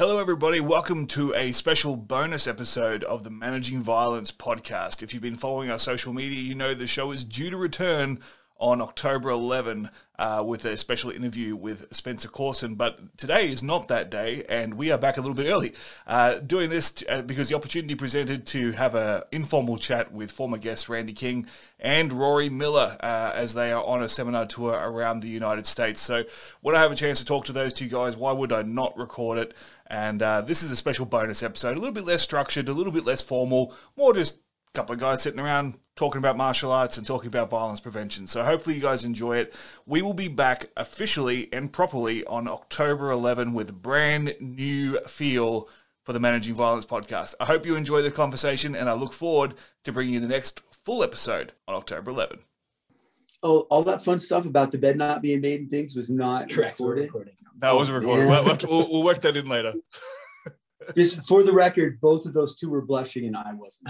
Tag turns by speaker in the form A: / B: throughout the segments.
A: Hello, everybody. Welcome to a special bonus episode of the Managing Violence podcast. If you've been following our social media, you know the show is due to return on October 11 with a special interview with Spencer Courson. But today is not that day, and we are back a little bit early. Doing this because the opportunity presented to have an informal chat with former guests Randy King and Rory Miller as they are on a seminar tour around the United States. So when I have a chance to talk to those two guys, why would I not record it? And this is a special bonus episode, a little bit less structured, a little bit less formal, more just a couple of guys sitting around talking about martial arts and talking about violence prevention. So hopefully you guys enjoy it. We will be back officially and properly on October 11 with a brand new feel for the Managing Violence podcast. I hope you enjoy the conversation, and I look forward to bringing you the next full episode on October 11.
B: Oh, all that fun stuff about the bed not being made and things was not recorded.
A: That wasn't recorded. We'll work that in later.
B: Just for the record, both of those two were blushing and I wasn't.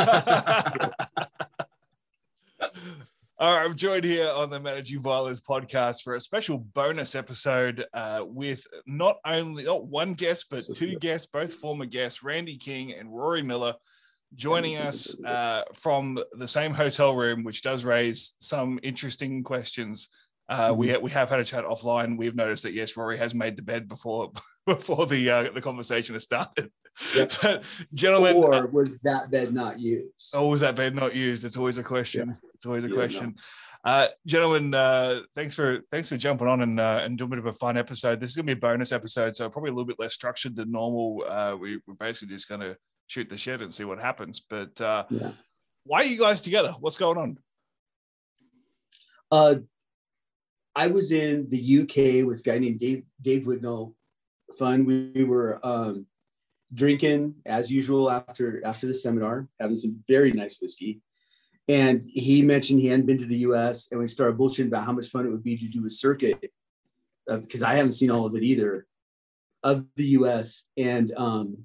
A: All right, I'm joined here on the Managing Violence podcast for a special bonus episode with not one guest, but two guests, both former guests, Randy King and Rory Miller, joining us from the same hotel room, which does raise some interesting questions. We have had a chat offline. We've noticed that, yes, Rory has made the bed before the conversation has started. Yep. But gentlemen,
B: or was that bed not used?
A: Oh, was that bed not used? It's always a question. Yeah. It's always a question. No. Gentlemen, thanks for jumping on and doing a bit of a fun episode. This is going to be a bonus episode, so probably a little bit less structured than normal. We're basically just going to shoot the shit and see what happens. But why are you guys together? What's going
B: on? I was in the UK with a guy named Dave Wignall. Fun. We were drinking as usual after the seminar, having some very nice whiskey. And he mentioned he hadn't been to the US, and we started bullshitting about how much fun it would be to do a circuit, because I haven't seen all of it either, of the US, and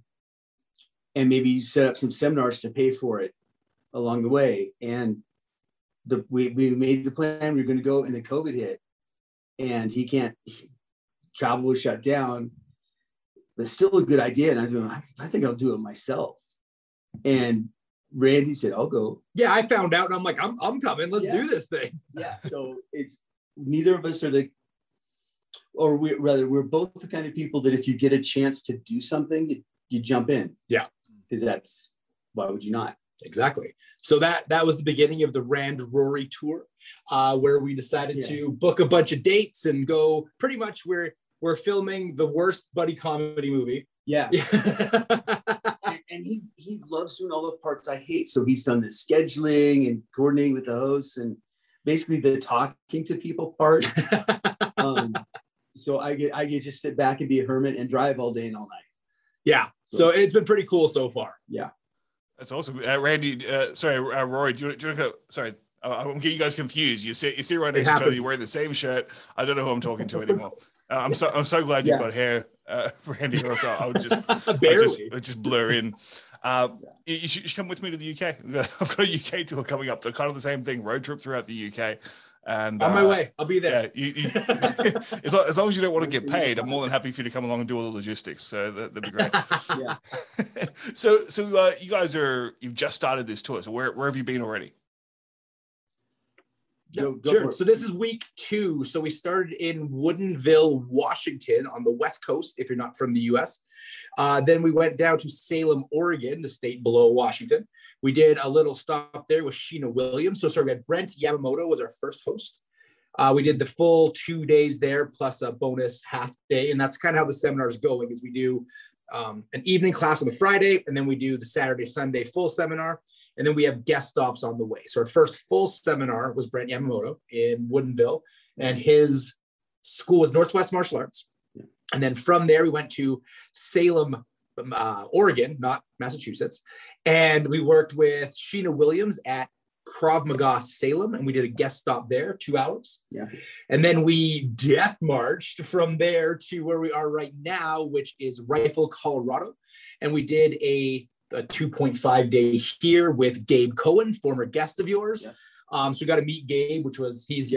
B: maybe set up some seminars to pay for it along the way. And we made the plan. We were going to go, and then COVID hit. And travel was shut down, but still a good idea. And I was going, I think I'll do it myself. And Randy said, I'll go.
C: Yeah, I found out, and I'm like, I'm coming. Let's do this thing.
B: Yeah. So it's neither of us are we're both the kind of people that if you get a chance to do something, you jump in.
C: Yeah.
B: Because why would you not?
C: Exactly. So that was the beginning of the Rand Rory tour, where we decided to book a bunch of dates and go. Pretty much we're filming the worst buddy comedy movie.
B: Yeah. and he loves doing all the parts I hate. So he's done the scheduling and coordinating with the hosts and basically the talking to people part. So I get just sit back and be a hermit and drive all day and all night.
C: Yeah. So it's been pretty cool so far.
B: Yeah.
A: That's awesome. Randy, Rory, do you want to sorry, I'm getting you guys confused. You see right next to each other, you're wearing the same shirt. I don't know who I'm talking to anymore. I'm so glad you've got hair, Randy. Also, I would just blur in. You should come with me to the UK. I've got a UK tour coming up. They're kind of the same thing, road trip throughout the UK. And
C: on my way, I'll be there.
A: Yeah, as long as you don't want to get paid, I'm more than happy for you to come along and do all the logistics. So that'd be great.
B: Yeah.
A: So you guys you've just started this tour. So where have you been already?
C: Sure. So this is week 2. So we started in Woodinville, Washington, on the West Coast, if you're not from the US. Then we went down to Salem, Oregon, the state below Washington. We did a little stop there with Sheena Williams. So sorry, we had Brent Yamamoto was our first host. We did the full 2 days there, plus a bonus half day. And that's kind of how the seminar is going, is we do an evening class on the Friday, and then we do the Saturday, Sunday full seminar. And then we have guest stops on the way. So our first full seminar was Brent Yamamoto in Woodinville, and his school was Northwest Martial Arts. And then from there, we went to Salem, Oregon, not Massachusetts. And we worked with Sheena Williams at Krav Maga Salem, and we did a guest stop there, 2 hours.
B: Yeah.
C: And then we death marched from there to where we are right now, which is Rifle, Colorado. And we did a 2.5 day here with Gabe Cohen, former guest of yours. Yeah. So we got to meet Gabe, he's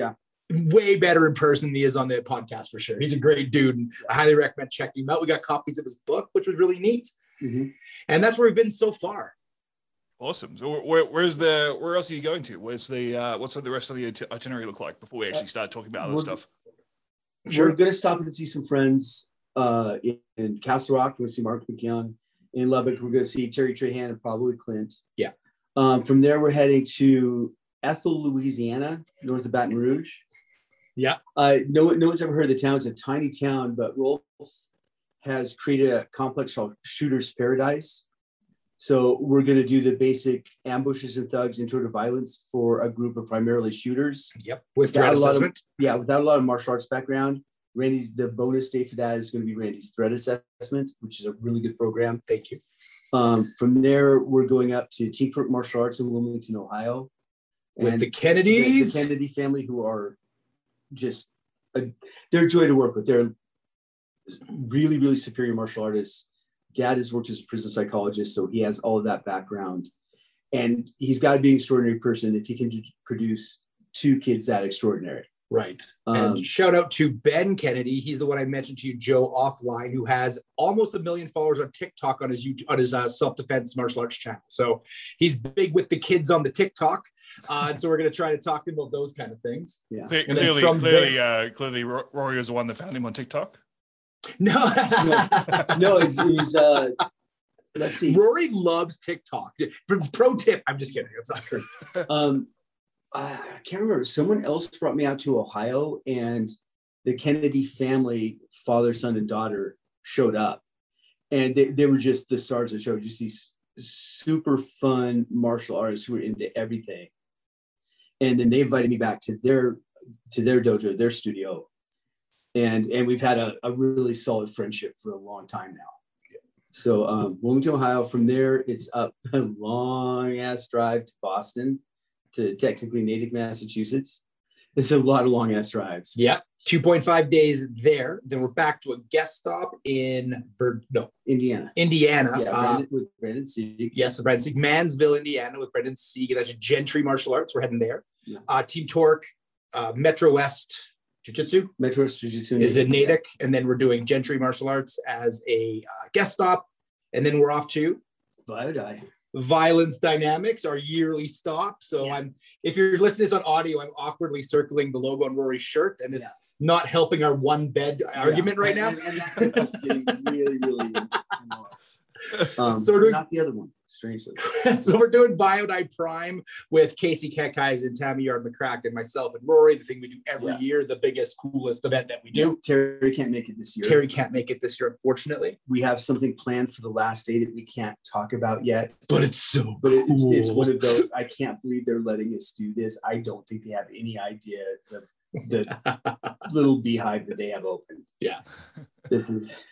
C: way better in person than he is on the podcast for sure. He's a great dude, and I highly recommend checking him out. We got copies of his book, which was really neat. And that's where we've been so far.
A: Awesome. So where else are you going to? What's the rest of the itinerary look like before we actually start talking about other stuff?
B: We're going to stop and see some friends in Castle Rock. We're going to see Mark McKeon. In Lubbock, we're going to see Terry Trahan and probably Clint.
C: Yeah.
B: From there, we're heading to Ethel, Louisiana, north of Baton Rouge.
C: Yeah.
B: No one's ever heard of the town. It's a tiny town, but Rolf has created a complex called Shooter's Paradise. So we're going to do the basic ambushes and thugs, intro to violence for a group of primarily shooters.
C: Yep. With threat assessment.
B: Without a lot of martial arts background. The bonus day for that is going to be Randy's threat assessment, which is a really good program.
C: Thank you.
B: From there, we're going up to Teamwork Martial Arts in Wilmington, Ohio.
C: With the Kennedys.
B: The Kennedy family, who are just, they're a joy to work with. They're really, really superior martial artists. Dad has worked as a prison psychologist, so he has all of that background. And he's got to be an extraordinary person if he can produce two kids that extraordinary.
C: Right. And shout out to Ben Kennedy. He's the one I mentioned to you, Joe, offline, who has almost 1 million followers on TikTok on his YouTube, on his self-defense martial arts channel. So he's big with the kids on the TikTok. And so we're going to try to talk to him about those kind of things.
B: Yeah.
A: Clearly, Rory was the one that found him on TikTok.
C: No,
B: he's let's see.
C: Rory loves TikTok. Pro tip. I'm just kidding. It's not true.
B: I can't remember. Someone else brought me out to Ohio, and the Kennedy family, father, son, and daughter, showed up, and they were just the stars of the show. Just these super fun martial artists who were into everything. And then they invited me back to their dojo, their studio, and we've had a really solid friendship for a long time now. So Wilmington, Ohio. From there, it's up a long ass drive to Boston, to technically Natick, Massachusetts. It's a lot of long ass drives.
C: Yep. 2.5 days there. Then we're back to a guest stop in
B: Indiana.
C: Yeah,
B: with Brendan Sieg.
C: Yes, with Brendan Sieg. Mansville, Indiana with Brendan Sieg. That's Gentry Martial Arts. We're heading there. Yeah. Team Torque, Metro West Jiu-Jitsu.
B: Metro West Jiu-Jitsu
C: is in Natick. And then we're doing Gentry Martial Arts as a guest stop. And then we're off to Violence Dynamics, our yearly stop. So if you're listening to this on audio, I'm awkwardly circling the logo on Rory's shirt, and it's not helping our one bed argument right now.
B: And that's getting really, really
C: so we're doing,
B: not the other one, strangely.
C: So we're doing Biodye Prime with Casey Kekais and Tammy Yard McCrack and myself and Rory, the thing we do every year, the biggest, coolest event that we do.
B: Terry can't make it this year.
C: Terry can't make it this year, unfortunately.
B: We have something planned for the last day that we can't talk about yet.
C: But it's so cool.
B: It's one of those, I can't believe they're letting us do this. I don't think they have any idea the little beehive that they have opened.
C: Yeah.
B: This is...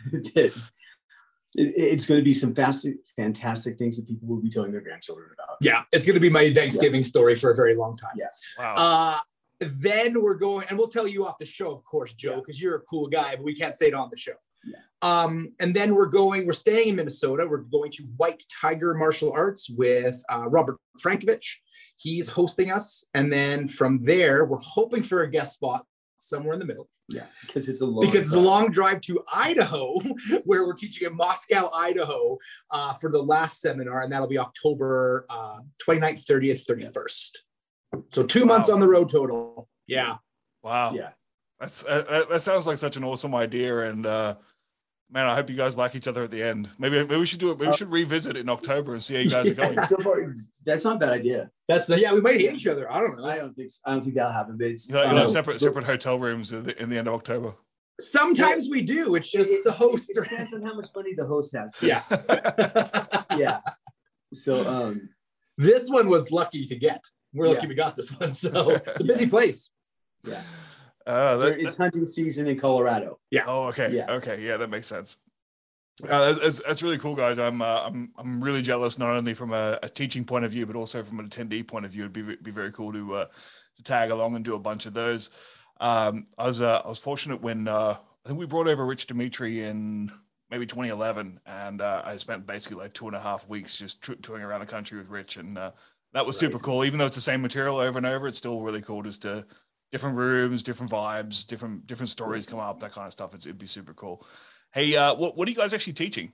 B: It's going to be some fantastic things that people will be telling their grandchildren about.
C: Yeah, it's going to be my Thanksgiving story for a very long time.
B: Yeah.
A: Wow.
C: Then we're going, and we'll tell you off the show, of course, Joe, because you're a cool guy, but we can't say it on the show.
B: Yeah.
C: And then we're staying in Minnesota. We're going to White Tiger Martial Arts with Robert Frankovich. He's hosting us. And then from there, we're hoping for a guest spot somewhere in the middle.
B: Yeah, because it's a long
C: drive to Idaho, where we're teaching in Moscow, Idaho, for the last seminar, and that'll be October 29th, 30th, 31st. So 2 months on the road total. Yeah.
A: Wow.
B: Yeah.
A: That sounds like such an awesome idea, and man, I hope you guys like each other at the end. Maybe we should do it. Maybe we should revisit it in October and see how you guys are going.
B: So far, that's not a bad idea.
C: We might hate each other. I don't know.
B: I don't think that'll happen. But it's
A: you'll have separate hotel rooms in the end of October.
C: Sometimes we do. It's just the host.
B: It depends on how much money the host has.
C: Yeah.
B: Yeah. So
C: this one was lucky to get. We're lucky we got this one. So it's a busy place.
B: Yeah. It's hunting season in Colorado.
C: Yeah.
A: Oh, okay.
B: Yeah.
A: Okay. Yeah, that makes sense. That's really cool, guys. I'm really jealous, not only from a teaching point of view, but also from an attendee point of view. It'd be very cool to tag along and do a bunch of those. I was fortunate when I think we brought over Rich Dimitri in maybe 2011, and I spent basically like 2.5 weeks just touring around the country with Rich, and that was super cool. Even though it's the same material over and over, it's still really cool just to different rooms, different vibes, different stories come up, that kind of stuff. It'd be super cool. Hey, what are you guys actually teaching?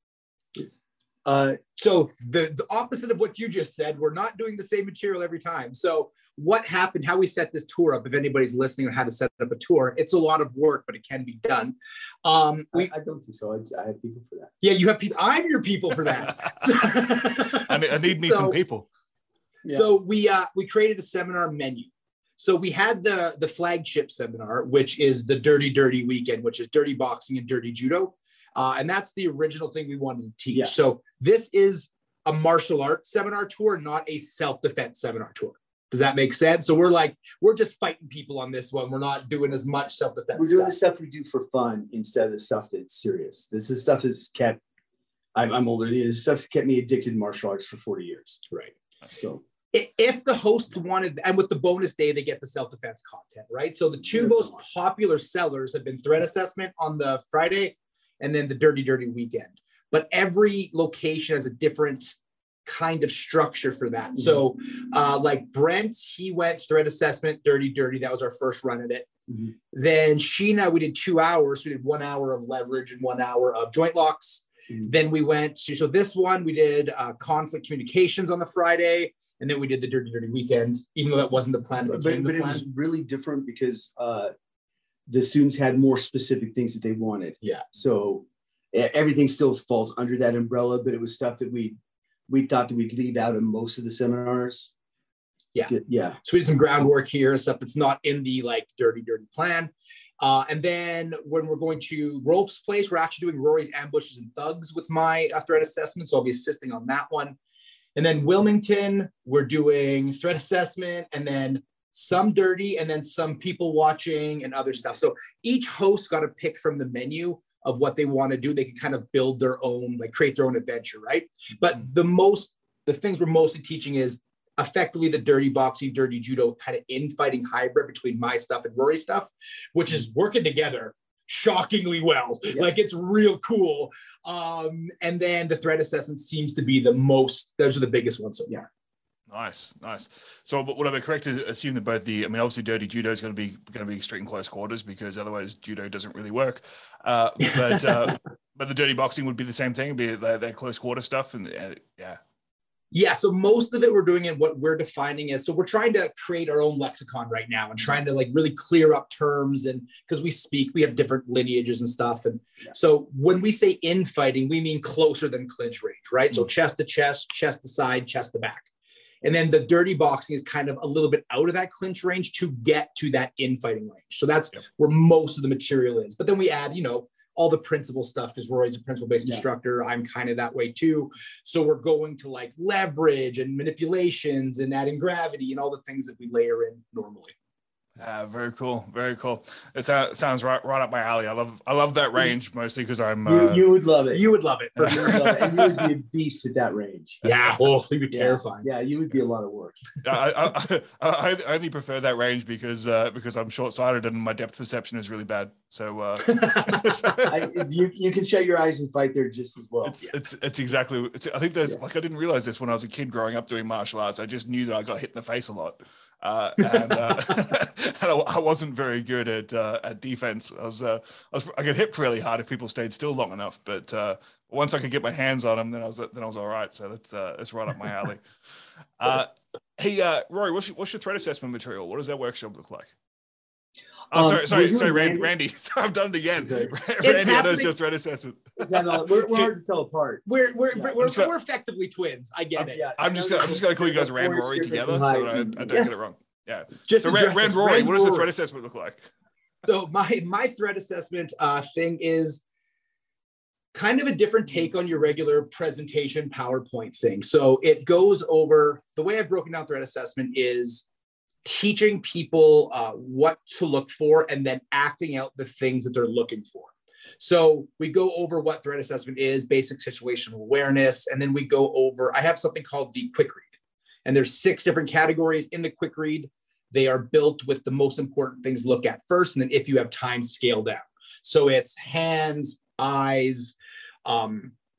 C: So the opposite of what you just said, we're not doing the same material every time. So what happened, how we set this tour up, if anybody's listening on how to set up a tour, it's a lot of work, but it can be done.
B: I don't think so. I have people for that.
C: Yeah, you have people. I'm your people for that.
A: I need me some people.
C: Yeah. So we created a seminar menu. So we had the flagship seminar, which is the Dirty Weekend, which is dirty boxing and dirty judo. And that's the original thing we wanted to teach. Yeah. So this is a martial arts seminar tour, not a self-defense seminar tour. Does that make sense? So we're just fighting people on this one. We're not doing as much self-defense.
B: We're doing the stuff we do for fun instead of the stuff that's serious. This is stuff that's kept, I'm older. This stuff's kept me addicted to martial arts for 40 years.
C: Right.
B: So
C: if the hosts wanted, and with the bonus day, they get the self-defense content, right? So the two most popular sellers have been Threat Assessment on the Friday and then the Dirty Weekend. But every location has a different kind of structure for that. So like Brent, he went Threat Assessment, Dirty. That was our first run at it. Mm-hmm. Then Sheena, we did 2 hours. We did 1 hour of leverage and 1 hour of joint locks. Mm-hmm. Then we went to, so this one, we did conflict communications on the Friday. And then we did the Dirty Weekend, even though that wasn't the plan.
B: But it was really different because the students had more specific things that they wanted.
C: Yeah.
B: So everything still falls under that umbrella, but it was stuff that we thought that we'd leave out in most of the seminars.
C: Yeah.
B: Yeah.
C: So we did some groundwork here, stuff that's not in the like dirty plan. And then when we're going to Ropes Place, we're actually doing Rory's Ambushes and Thugs with my Threat Assessment. So I'll be assisting on that one. And then Wilmington, we're doing Threat Assessment and then some dirty and then some people watching and other stuff. So each host got to pick from the menu of what they want to do. They can kind of build their own, like create their own adventure, right? But the things we're mostly teaching is effectively the dirty boxing, dirty judo kind of infighting hybrid between my stuff and Rory's stuff, which is working together shockingly well. Yes. Like it's real cool. And then the Threat Assessment seems to be those are the biggest ones. So yeah.
A: Nice. So would I be correct to assume that obviously dirty judo is going to be strict in close quarters because otherwise judo doesn't really work. But the dirty boxing would be the same thing, be that close quarter stuff. And yeah.
C: Yeah, so most of it we're doing and what we're defining as, so we're trying to create our own lexicon right now and trying to like really clear up terms, and because we have different lineages and stuff. And so when we say infighting, we mean closer than clinch range, right? So chest to chest, chest to side, chest to back. And then the dirty boxing is kind of a little bit out of that clinch range to get to that infighting range. So that's where most of the material is. But then we add, all the principle stuff, because Rory's a principle-based instructor. I'm kind of that way too. So we're going to like leverage and manipulations and adding gravity and all the things that we layer in normally.
A: Very cool. It sounds right up my alley. I love that range mostly because I'm.
B: You would love it.
C: You would love it.
B: You would love it. And you would be a beast at that range.
C: Yeah. You'd be terrifying.
B: Yeah, you would be a lot of work.
A: I only prefer that range because I'm short-sighted and my depth perception is really bad. So
B: you can shut your eyes and fight there just as well.
A: It's exactly. I think there's like I didn't realize this when I was a kid growing up doing martial arts. I just knew that I got hit in the face a lot. And I wasn't very good at defense. I get hit really hard if people stayed still long enough, but once I could get my hands on them, then I was all right. So that's right up my alley. Hey, Rory, what's your threat assessment material? What does that workshop look like? Sorry, Randy. I've done it again. Randy, I know it's your threat assessment.
B: We're hard to tell apart.
C: We're effectively twins. I get it.
A: Yeah, I'm just gonna call you guys Rand Rory together so that I don't get it wrong. Yeah.
C: Just
A: so Rand Rory, what does the threat assessment look like?
C: So my threat assessment thing is kind of a different take on your regular presentation PowerPoint thing. So it goes over, the way I've broken down threat assessment is teaching people what to look for and then acting out the things that they're looking for. So we go over what threat assessment is, basic situational awareness, and then we go over, I have something called the quick read. And there's 6 different categories in the quick read. They are built with the most important things to look at first, and then if you have time, scale down. So it's hands, eyes,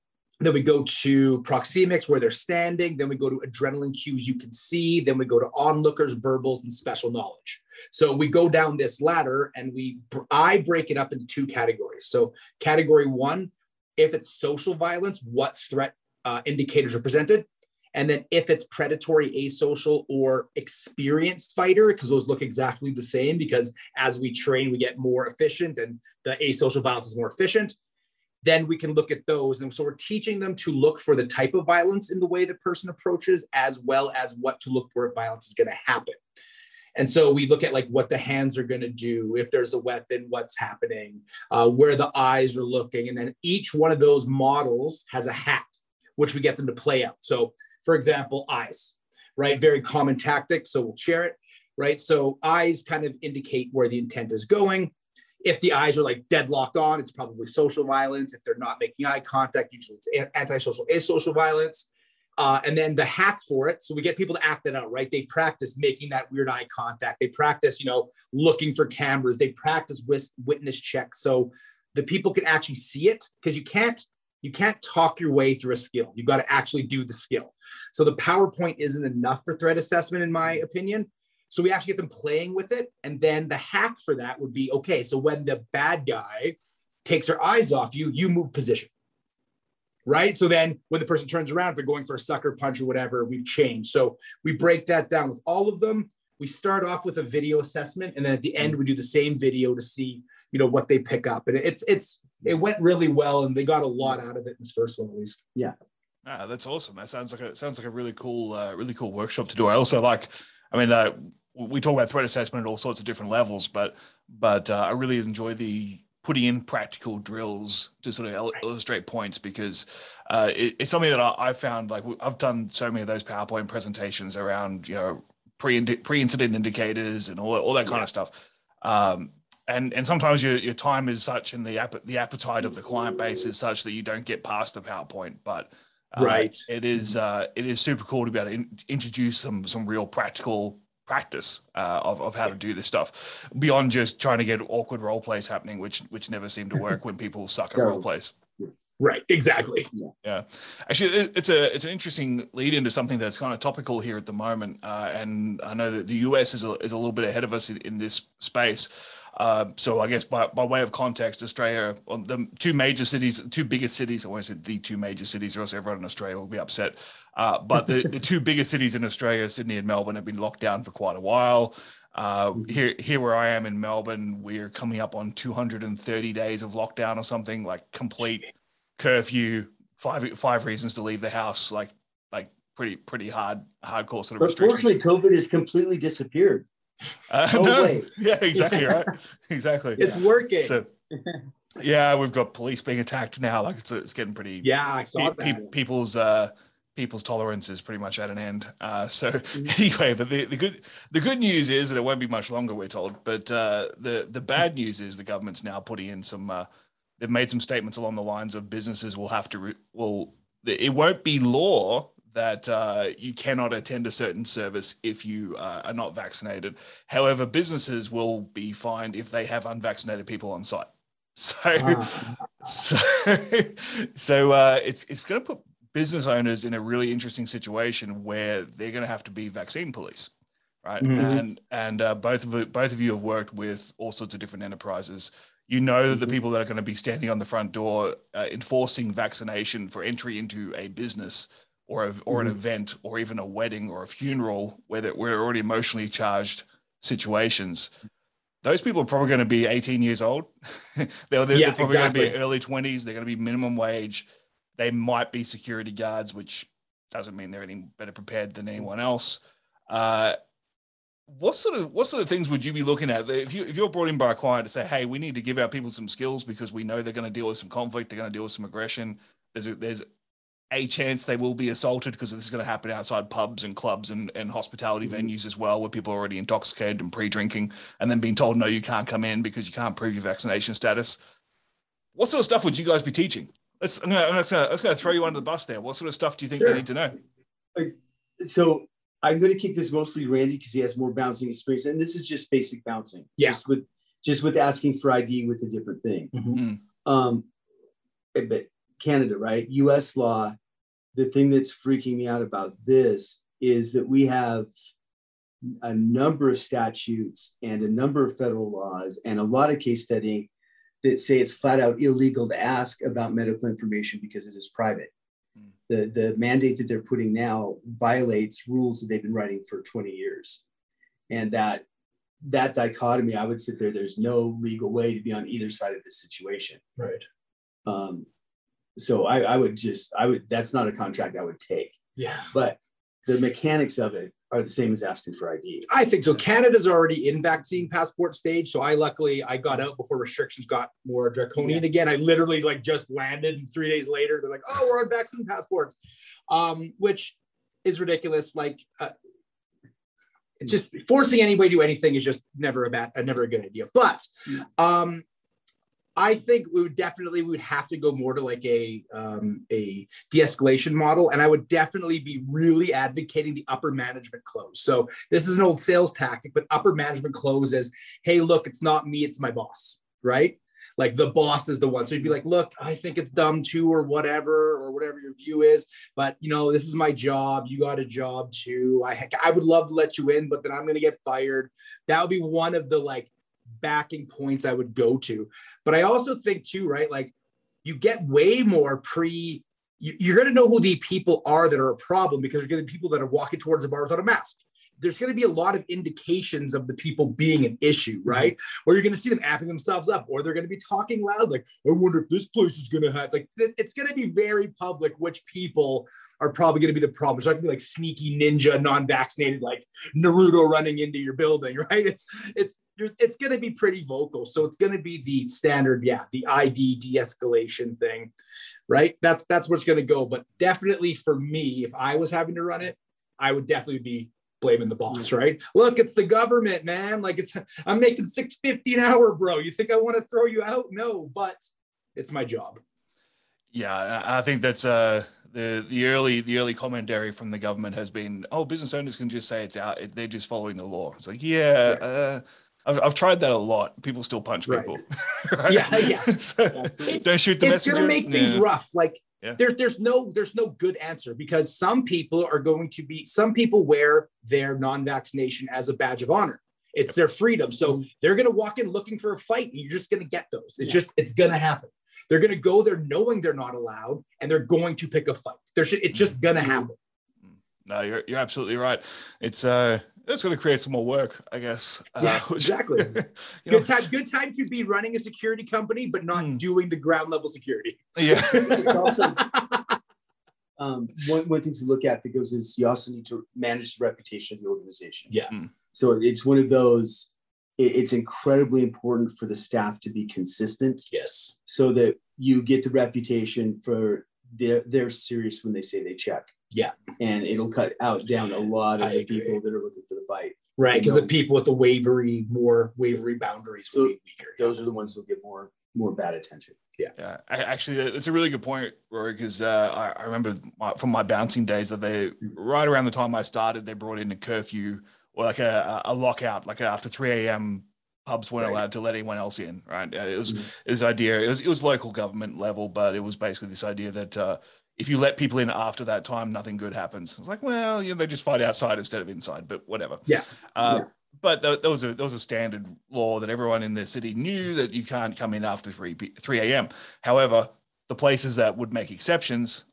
C: Then we go to proxemics where they're standing. Then we go to adrenaline cues you can see. Then we go to onlookers, verbals, and special knowledge. So we go down this ladder and I break it up into 2 categories. So category 1, if it's social violence, what threat indicators are presented? And then if it's predatory, asocial, or experienced fighter, because those look exactly the same, because as we train, we get more efficient and the asocial violence is more efficient. Then we can look at those. And so we're teaching them to look for the type of violence in the way the person approaches, as well as what to look for if violence is going to happen. And so we look at like what the hands are going to do, if there's a weapon, what's happening, where the eyes are looking. And then each one of those models has a hack, which we get them to play out. So for example, eyes, right? Very common tactic. So we'll share it, right? So eyes kind of indicate where the intent is going. If the eyes are like deadlocked on, it's probably social violence. If they're not making eye contact, usually it's antisocial, asocial violence. And then the hack for it. So we get people to act that out, right? They practice making that weird eye contact. They practice, looking for cameras. They practice witness checks. So the people can actually see it, because you can't talk your way through a skill. You've got to actually do the skill. So the PowerPoint isn't enough for threat assessment, in my opinion. So we actually get them playing with it. And then the hack for that would be, okay, so when the bad guy takes their eyes off you, you move position, right? So then when the person turns around, if they're going for a sucker punch or whatever, we've changed. So we break that down with all of them. We start off with a video assessment. And then at the end, we do the same video to see, what they pick up. And it went really well, and they got a lot out of it in this first one, at least.
B: Yeah.
A: That's awesome. That sounds like a really cool workshop to do. I also we talk about threat assessment at all sorts of different levels, but I really enjoy the putting in practical drills to sort of illustrate points, because it's something that I found, like, I've done so many of those PowerPoint presentations around, pre-incident indicators and all that kind of stuff. And sometimes your time is such, and the appetite of the client base is such that you don't get past the PowerPoint, but
C: right.
A: It is super cool to be able to introduce some real practical practice of how to do this stuff, beyond just trying to get awkward role plays happening, which never seem to work when people suck at role plays.
C: Right, exactly.
A: Yeah, actually, it's an interesting lead into something that's kind of topical here at the moment, and I know that the US is a little bit ahead of us in this space. So I guess by way of context, Australia, the two biggest cities, I won't say the 2 major cities, or else everyone in Australia will be upset. But the 2 biggest cities in Australia, Sydney and Melbourne, have been locked down for quite a while. Here where I am in Melbourne, we're coming up on 230 days of lockdown or something, like complete curfew, five reasons to leave the house, like pretty hardcore sort of restrictions.
B: But fortunately, COVID has completely disappeared.
A: No way. Yeah, exactly, right. Exactly.
C: It's working.
A: So, yeah, we've got police being attacked now. Like it's getting pretty.
C: Yeah, I saw that.
A: People's tolerance is pretty much at an end. Anyway, but the good news is that it won't be much longer, we're told. But the bad news is the government's now putting in some. They've made some statements along the lines of businesses will have to. It won't be law that you cannot attend a certain service if you are not vaccinated. However, businesses will be fined if they have unvaccinated people on site. So it's going to put business owners in a really interesting situation where they're going to have to be vaccine police, right? Mm-hmm. And both of you have worked with all sorts of different enterprises. You know that the people that are going to be standing on the front door enforcing vaccination for entry into a business or an event, or even a wedding or a funeral where we're already emotionally charged situations. Those people are probably going to be 18 years old. they're probably exactly. Going to be early 20s. They're going to be minimum wage. They might be security guards, which doesn't mean they're any better prepared than anyone else. What sort of things would you be looking at if you're brought in by a client to say, hey, we need to give our people some skills because we know they're going to deal with some conflict, they're going to deal with some aggression. There's a chance they will be assaulted because this is going to happen outside pubs and clubs and hospitality venues as well, where people are already intoxicated and pre-drinking, and then being told, no, you can't come in because you can't prove your vaccination status. What sort of stuff would you guys be teaching? I'm going to throw you under the bus there. What sort of stuff do you think they need to know?
B: So I'm going to kick this mostly Randy because he has more bouncing experience, and this is just basic bouncing.
C: Yeah.
B: Just with asking for ID with a different thing.
C: Mm-hmm.
B: But Canada, right? US law, the thing that's freaking me out about this is that we have a number of statutes and a number of federal laws and a lot of case studying that say it's flat out illegal to ask about medical information because it is private. The mandate that they're putting now violates rules that they've been writing for 20 years. And that dichotomy, I would sit there, there's no legal way to be on either side of this situation.
C: Right.
B: So I would, that's not a contract I would take.
C: Yeah.
B: But the mechanics of it are the same as asking for ID.
C: I think so. Canada's already in vaccine passport stage. So I got out before restrictions got more draconian again. I literally just landed, and 3 days later, they're like, oh, we're on vaccine passports, which is ridiculous. Just forcing anybody to do anything is just never a good idea. But I think we would have to go more to a de-escalation model. And I would definitely be really advocating the upper management close. So this is an old sales tactic, but upper management close is, hey, look, it's not me, it's my boss, right? The boss is the one. So you'd be like, look, I think it's dumb too, or whatever your view is, but this is my job. You got a job too. I would love to let you in, but then I'm going to get fired. That would be one of the backing points I would go to. But I also think too, right? You get way more you're going to know who the people are that are a problem, because there's going to be people that are walking towards the bar without a mask. There's going to be a lot of indications of the people being an issue, right? Or you're going to see them amping themselves up, or they're going to be talking loud. I wonder if this place is going to have, it's going to be very public which people are probably going to be the problem. It's not going to be sneaky ninja, non-vaccinated, Naruto running into your building, right? It's going to be pretty vocal. So it's going to be the standard, the ID de-escalation thing, right? That's where it's going to go. But definitely for me, if I was having to run it, I would definitely be blaming the boss, right? Look, it's the government, man. I'm making $6.50 an hour, bro. You think I want to throw you out? No, but it's my job.
A: Yeah, I think that's the early commentary from the government has been, oh, business owners can just say it's out. They're just following the law. It's I've tried that a lot. People still punch people. Right?
C: Yeah.
A: So, don't shoot the messenger.
C: It's going to make things rough. There's no good answer, because some people wear their non-vaccination as a badge of honor. It's their freedom. So they're going to walk in looking for a fight, and you're just going to get those. It's going to happen. They're going to go there knowing they're not allowed, and they're going to pick a fight. It's just going to happen.
A: No, you're absolutely right. It's going to create some more work, I guess.
C: Exactly. Good time to be running a security company, but not doing the ground level security.
A: Yeah.
B: It's also one thing to look at that goes is you also need to manage the reputation of the organization.
C: Yeah.
B: So it's one of those. It's incredibly important for the staff to be consistent.
C: Yes.
B: So that you get the reputation for they're serious when they say they check.
C: Yeah.
B: And it'll cut down a lot of the people that are looking for the fight.
C: Right. Because the people with the wavery boundaries will be weaker.
B: Those are the ones who'll get more bad attention.
A: Yeah. Actually, it's a really good point, Rory, because I remember from my bouncing days that right around the time I started, they brought in a curfew, or a lockout, after 3 a.m. pubs weren't allowed to let anyone else in, right? It was this idea. It was local government level, but it was basically this idea that if you let people in after that time, nothing good happens. It's well, they just fight outside instead of inside, but whatever.
C: Yeah.
A: But there was a standard law that everyone in the city knew, that you can't come in after 3 a.m. However, the places that would make exceptions,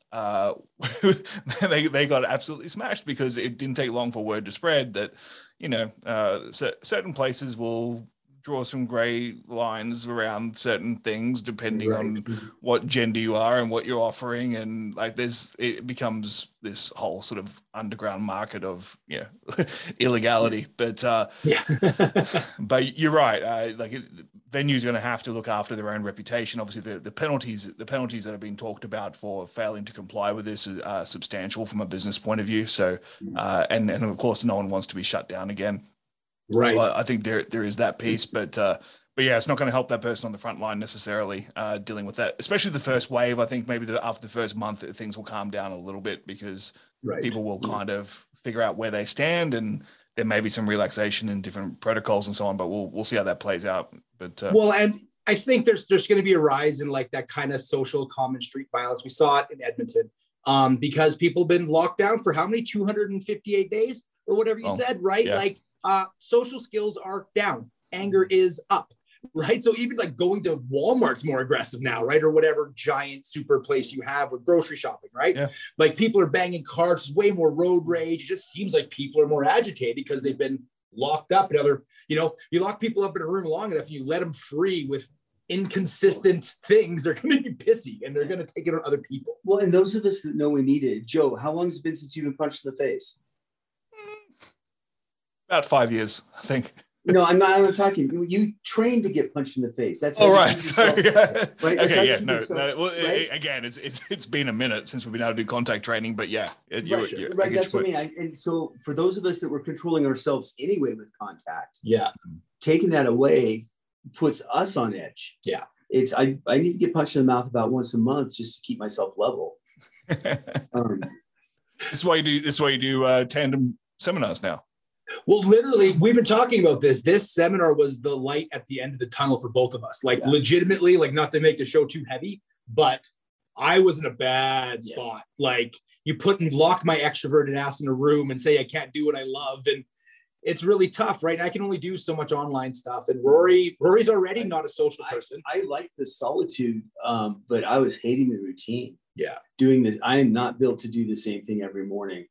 A: they got absolutely smashed, because it didn't take long for word to spread that, certain places will draw some gray lines around certain things depending on what gender you are and what you're offering, and it becomes this whole sort of underground market of illegality. But but you're right. Venues are going to have to look after their own reputation. Obviously, the penalties that have been talked about for failing to comply with this are substantial from a business point of view. So and of course, no one wants to be shut down again.
C: Right.
A: So I think there is that piece, but yeah, it's not going to help that person on the front line necessarily dealing with that, especially the first wave. I think maybe after the first month, things will calm down a little bit, because people will kind of figure out where they stand, and there may be some relaxation in different protocols and so on. But we'll see how that plays out. But
C: well, and I think there's going to be a rise in like that kind of social common street violence. We saw it in Edmonton because people have been locked down for how many 258 days or whatever you said, right? Yeah. Like social skills are down, anger is up, right? So even like going to Walmart's more aggressive now, right? Or whatever giant super place you have with grocery shopping, right? Yeah. Like people are banging cars, way more road rage. It just seems like people are more agitated because they've been locked up. And other, you lock people up in a room long enough and you let them free with inconsistent things, they're going to be pissy and they're going to take it on other people.
B: Well, and those of us that know we need it, Joe, how long has it been since you've been punched in the face?
A: About 5 years, I think.
B: No, I'm not talking. You trained to get punched in the face. That's
A: right. So,
B: right?
A: Okay, yeah, no. Well, right? Again, it's been a minute since we've been able to do contact training, but yeah,
B: right. That's what I mean. And so for those of us that were controlling ourselves anyway with contact, taking that away puts us on edge.
C: Yeah,
B: I need to get punched in the mouth about once a month just to keep myself level.
A: This is why you do tandem seminars now.
C: Well, literally, we've been talking about this. This seminar was the light at the end of the tunnel for both of us. Like legitimately, like not to make the show too heavy, but I was in a bad spot. Like you lock my extroverted ass in a room and say I can't do what I love, and it's really tough, right? I can only do so much online stuff. And Rory's already not a social person.
B: I like the solitude, but I was hating the routine.
C: Yeah,
B: doing this, I am not built to do the same thing every morning.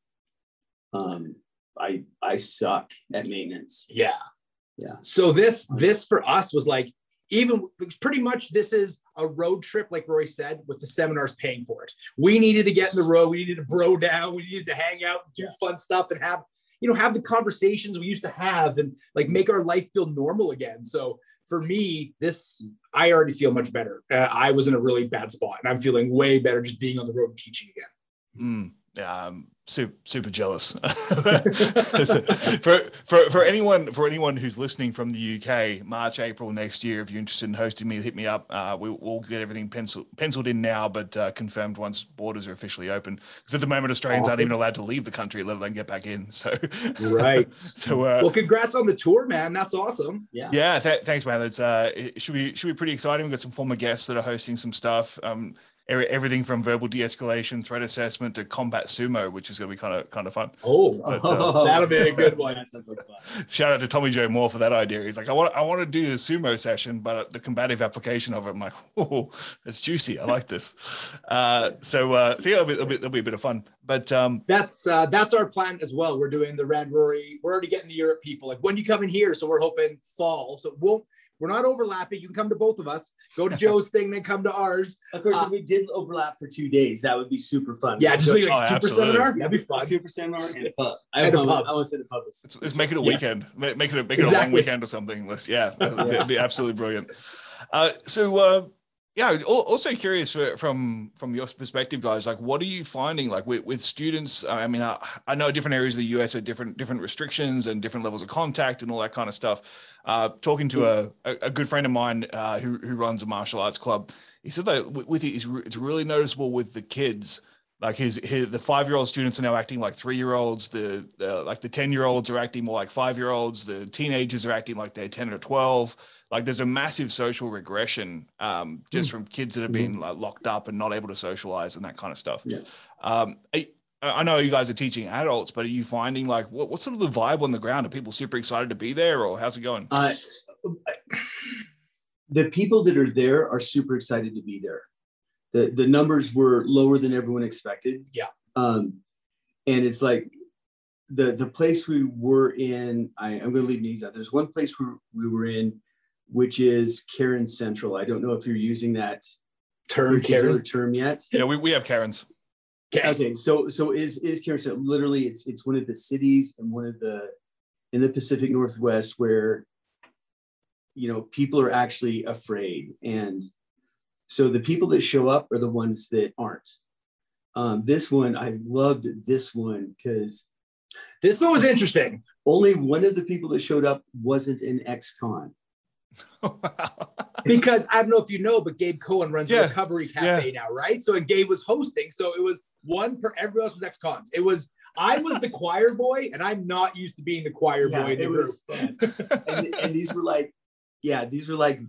B: I suck at maintenance.
C: Yeah. So this for us was like, even pretty much this is a road trip, like Roy said, with the seminars paying for it. We needed to get in the road. We needed to bro down. We needed to hang out, do fun stuff, and have the conversations we used to have, and like make our life feel normal again. So for me, I already feel much better. I was in a really bad spot, and I'm feeling way better just being on the road and teaching again.
A: Super jealous. for anyone who's listening from the UK, March, April next year, if you're interested in hosting me, hit me up. We'll get everything penciled in now, but confirmed once borders are officially open. Because at the moment, Australians aren't even allowed to leave the country, let alone get back in. So
C: right. Well, congrats on the tour, man. That's awesome.
A: Yeah. Thanks, man. It should be pretty exciting. We've got some former guests that are hosting some stuff. Everything from verbal de-escalation, threat assessment to combat sumo, which is going to be kind of fun.
C: That'll be a good one. That sounds like fun.
A: Shout out to Tommy Joe Moore for that idea. He's like, I want to do the sumo session, but the combative application of it, I'm like, oh, that's juicy. I like this. So yeah, it'll be a bit of fun. But
C: that's our plan as well. We're doing the Rand Rory. We're already getting the Europe people. Like, when you come in here? So we're hoping fall. So we're not overlapping. You can come to both of us. Go to Joe's thing, then come to ours.
B: Of course, if we did overlap for 2 days, that would be super fun.
C: Yeah, just like super absolutely. Seminar. That'd be fun.
B: Super seminar and a pub.
C: I want
B: to say the pub.
A: Let's make it a weekend. Make it a long weekend or something. That'd be absolutely brilliant. Also curious from your perspective, guys, like what are you finding like with students? I mean, I know different areas of the US are different restrictions and different levels of contact and all that kind of stuff. Talking to a good friend of mine who runs a martial arts club, he said that it's really noticeable with the kids. Like the 5-year-old students are now acting like 3-year-olds. The 10-year-olds are acting more like 5-year-olds. The teenagers are acting like they're 10 or 12. Like there's a massive social regression just from kids that have been like locked up and not able to socialize and that kind of stuff.
B: Yeah.
A: I know you guys are teaching adults, but are you finding like what's sort of the vibe on the ground? Are people super excited to be there, or how's it going?
B: The people that are there are super excited to be there. The numbers were lower than everyone expected.
C: Yeah.
B: And it's like the place we were in, I'm going to leave these out. There's one place we were in, which is Karen Central. I don't know if you're using that term yet.
A: Yeah, we have Karens.
B: Okay. So is Karen Central, literally it's one of the cities and in the Pacific Northwest where, people are actually afraid. And so the people that show up are the ones that aren't. This one, I loved this one because
C: this one was interesting.
B: Only one of the people that showed up wasn't an ex-con.
C: Because I don't know if you know, but Gabe Cohen runs a recovery cafe now, right? So, and Gabe was hosting. So it was everybody else was ex-cons. I was the choir boy, and I'm not used to being the choir boy in the group.
B: And these were like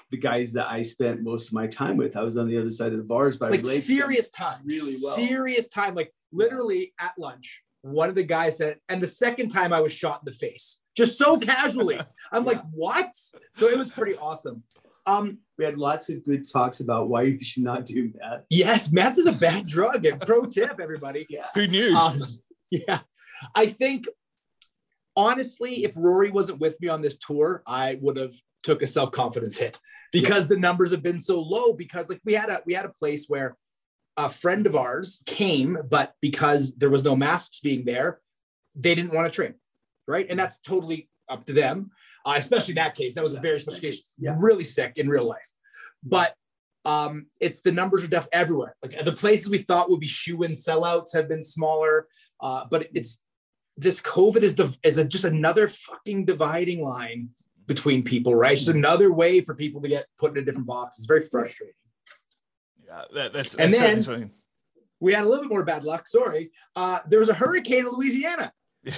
B: the guys that I spent most of my time with. I was on the other side of the bars, but
C: like serious time,
B: really well.
C: Serious time, like literally at lunch. One of the guys said, and the second time I was shot in the face, just so casually. I'm like, what? So it was pretty awesome.
B: We had lots of good talks about why you should not do meth.
C: Yes, meth is a bad drug. And pro tip, everybody.
B: Yeah.
A: Who knew?
C: Yeah. I think, honestly, if Rory wasn't with me on this tour, I would have took a self-confidence hit because the numbers have been so low. Because like we had a place where a friend of ours came, but because there was no masks being there, they didn't want to train, right? And that's totally up to them. Especially in that case, that was a very special case, really sick in real life. But it's the numbers are definitely everywhere. Like the places we thought would be shoe-in sellouts have been smaller. But it's this COVID is just another fucking dividing line between people, right? It's just another way for people to get put in a different box. It's very frustrating.
A: Yeah, that's
C: then
A: something.
C: We had a little bit more bad luck. Sorry. There was a hurricane in Louisiana.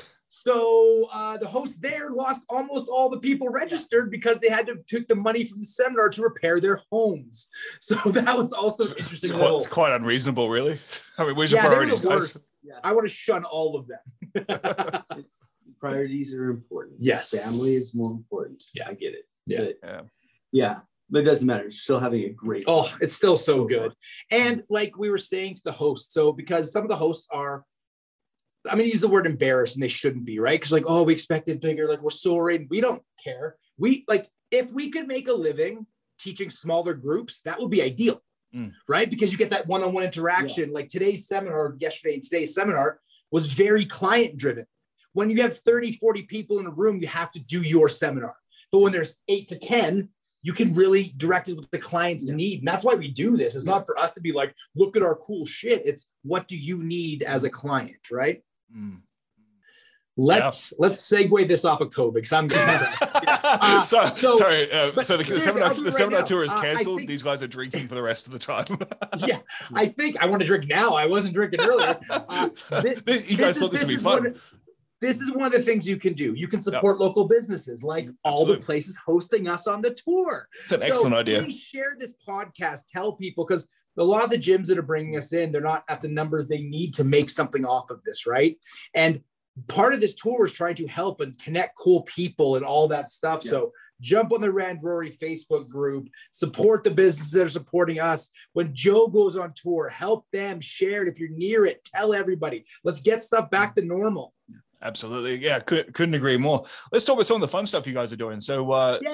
C: So the host there lost almost all the people registered because they had to take the money from the seminar to repair their homes. So that was also an interesting.
A: It's quite unreasonable, really. I mean, where's your
C: they were
A: priorities,
C: the worst.
A: guys?
C: Yeah. I want to shun all of them.
B: Priorities are important.
C: Yes.
B: Family is more important.
C: Yeah.
B: I get it.
C: Yeah.
B: But it doesn't matter. You're still having a great time.
C: Oh, it's still so good. And like we were saying to the host, so because some of the hosts are, I'm going to use the word embarrassed and they shouldn't be, right? Because like, oh, we expected bigger. Like we're sorry. We don't care. We like, if we could make a living teaching smaller groups, that would be ideal, right? Because you get that one-on-one interaction. Like today's seminar, today's seminar was very client driven. When you have 30, 40 people in a room, you have to do your seminar. But when there's 8 to 10, you can really direct it what the clients need. And that's why we do this. It's not for us to be like, look at our cool shit. It's what do you need as a client, right? Let's segue this off of COVID because I'm
A: sorry. So the seminar tour is canceled. These guys are drinking for the rest of the time.
C: I think I want to drink now. I wasn't drinking earlier.
A: You guys thought this would be fun.
C: This is one of the things you can do. You can support local businesses like all the places hosting us on the tour.
A: It's an excellent idea.
C: Please share this podcast. Tell people because a lot of the gyms that are bringing us in, they're not at the numbers they need to make something off of this, right? And part of this tour is trying to help and connect cool people and all that stuff. So jump on the Rand Rory Facebook group, support the businesses that are supporting us. When Joe goes on tour, help them, share it. If you're near it, tell everybody. Let's get stuff back to normal.
A: Absolutely. Yeah, couldn't agree more. Let's talk about some of the fun stuff you guys are doing. So,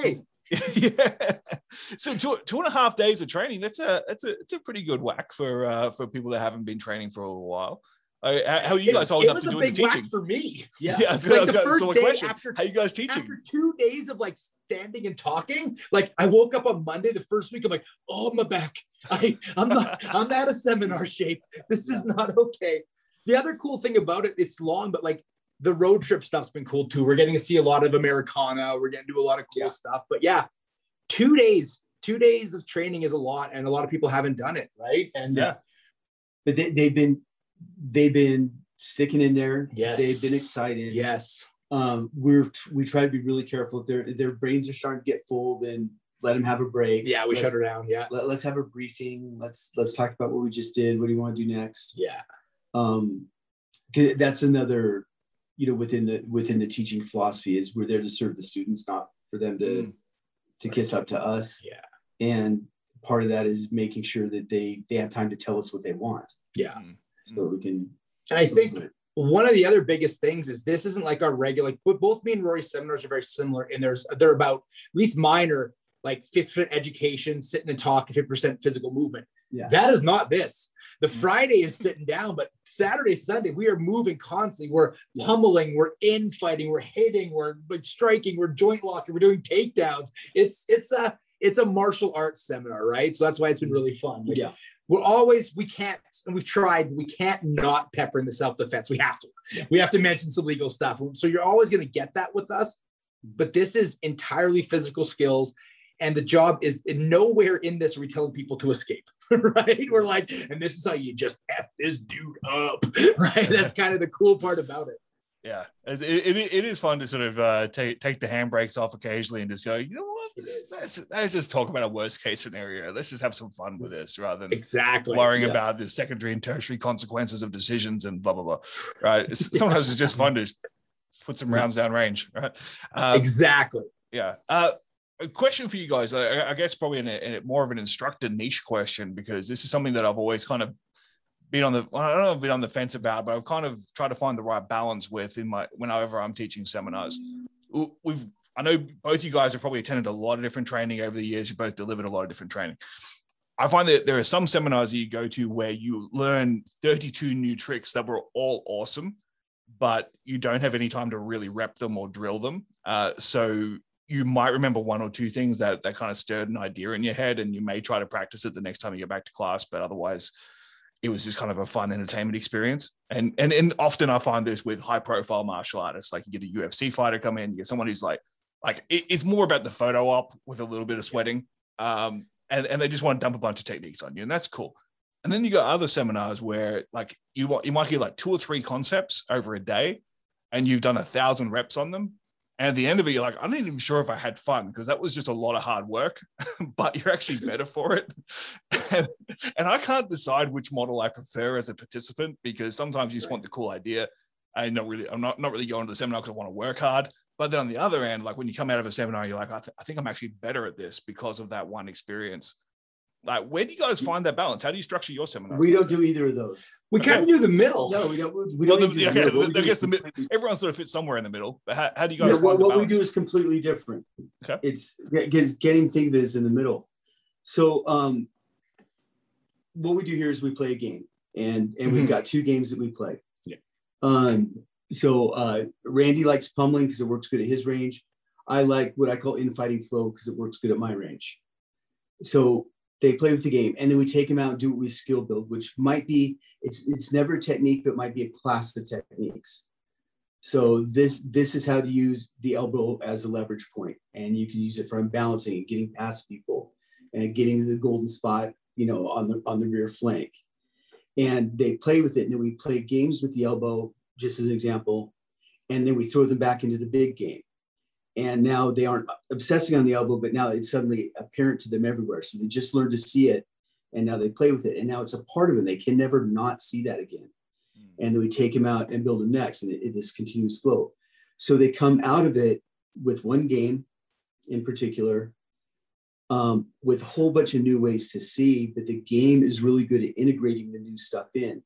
A: so 2.5 days of training. It's a pretty good whack for people that haven't been training for a while. How are you guys holding up to doing the teaching?
C: It was a big whack for me.
A: The first day after, how you guys teaching?
C: After 2 days of like standing and talking, like I woke up on Monday, the first week, I'm like, oh, my back. I'm out of seminar shape. This is not okay. The other cool thing about it, it's long, but like the road trip stuff's been cool too. We're getting to see a lot of Americana. We're getting to do a lot of cool stuff. But 2 days of training is a lot, and a lot of people haven't done it, right? And
B: but they've been sticking in there.
C: Yes,
B: they've been excited.
C: Yes,
B: we try to be really careful. If their brains are starting to get full, then let them have a break.
C: Yeah, we shut her down. Yeah,
B: let's have a briefing. Let's talk about what we just did. What do you want to do next?
C: Yeah,
B: that's another. Within the teaching philosophy is we're there to serve the students, not for them to kiss up to us.
C: Yeah.
B: And part of that is making sure that they have time to tell us what they want.
C: Yeah.
B: So we can.
C: And I think one of the other biggest things is this isn't like our regular, like both me and Rory's seminars are very similar. And they're about, at least mine are like 50% education, sitting and talking, 50% physical movement.
B: Yeah.
C: That is not this. The Friday is sitting down, but Saturday, Sunday, we are moving constantly. We're pummeling, we're infighting, we're hitting, we're striking, we're joint locking, we're doing takedowns. It's a martial arts seminar, right? So that's why it's been really fun. Like, we can't, and we've tried, we can't not pepper in the self-defense. We have to. Yeah. We have to mention some legal stuff. So you're always going to get that with us. But this is entirely physical skills. And the job is nowhere in this are we telling people to escape, right? We're like, and this is how you just F this dude up, right? That's kind of the cool part about it.
A: Yeah, it is fun to sort of take the handbrakes off occasionally and just go, you know what, let's just talk about a worst case scenario. Let's just have some fun with this rather than worrying about the secondary and tertiary consequences of decisions and blah blah blah. Right? Sometimes it's just fun to put some rounds down range. Right?
C: Exactly.
A: Yeah. A question for you guys. I guess probably in more of an instructor niche question, because this is something that I've always kind of been on the, I don't know, I've been on the fence about, but I've kind of tried to find the right balance with whenever I'm teaching seminars. I know both you guys have probably attended a lot of different training over the years. You both delivered a lot of different training. I find that there are some seminars that you go to where you learn 32 new tricks that were all awesome, but you don't have any time to really rep them or drill them. So you might remember one or two things that kind of stirred an idea in your head, and you may try to practice it the next time you get back to class, but otherwise it was just kind of a fun entertainment experience. And often I find this with high profile martial artists, like you get a UFC fighter come in, you get someone who's like it's more about the photo op with a little bit of sweating. And they just want to dump a bunch of techniques on you, and that's cool. And then you got other seminars where like you might get like 2 or 3 concepts over a day, and you've done 1,000 reps on them. And at the end of it, you're like, I'm not even sure if I had fun, because that was just a lot of hard work, but you're actually better for it. And I can't decide which model I prefer as a participant, because sometimes you just want the cool idea. I'm not really going to the seminar because I want to work hard. But then on the other end, like when you come out of a seminar, you're like, I think I'm actually better at this because of that one experience. Like, where do you guys find that balance? How do you structure your seminars?
B: We don't do either of those.
C: We kind of do the middle.
B: No, we don't.
A: I guess everyone sort of fits somewhere in the middle. But how do you guys find the balance?
B: What we do is completely different.
A: Okay.
B: It's getting things is in the middle. So what we do here is we play a game, and we've got 2 games that we play.
C: Yeah.
B: So Randy likes pummeling because it works good at his range. I like what I call infighting flow because it works good at my range. So they play with the game, and then we take them out and do what we skill build, which might be, it's never a technique, but might be a class of techniques. So this is how to use the elbow as a leverage point, and you can use it for unbalancing and getting past people and getting to the golden spot, on the rear flank. And they play with it, and then we play games with the elbow, just as an example, and then we throw them back into the big game. And now they aren't obsessing on the elbow, but now it's suddenly apparent to them everywhere. So they just learn to see it, and now they play with it. And now it's a part of them. They can never not see that again. And then we take them out and build them next, and this continuous flow. So they come out of it with one game in particular, with a whole bunch of new ways to see, but the game is really good at integrating the new stuff in.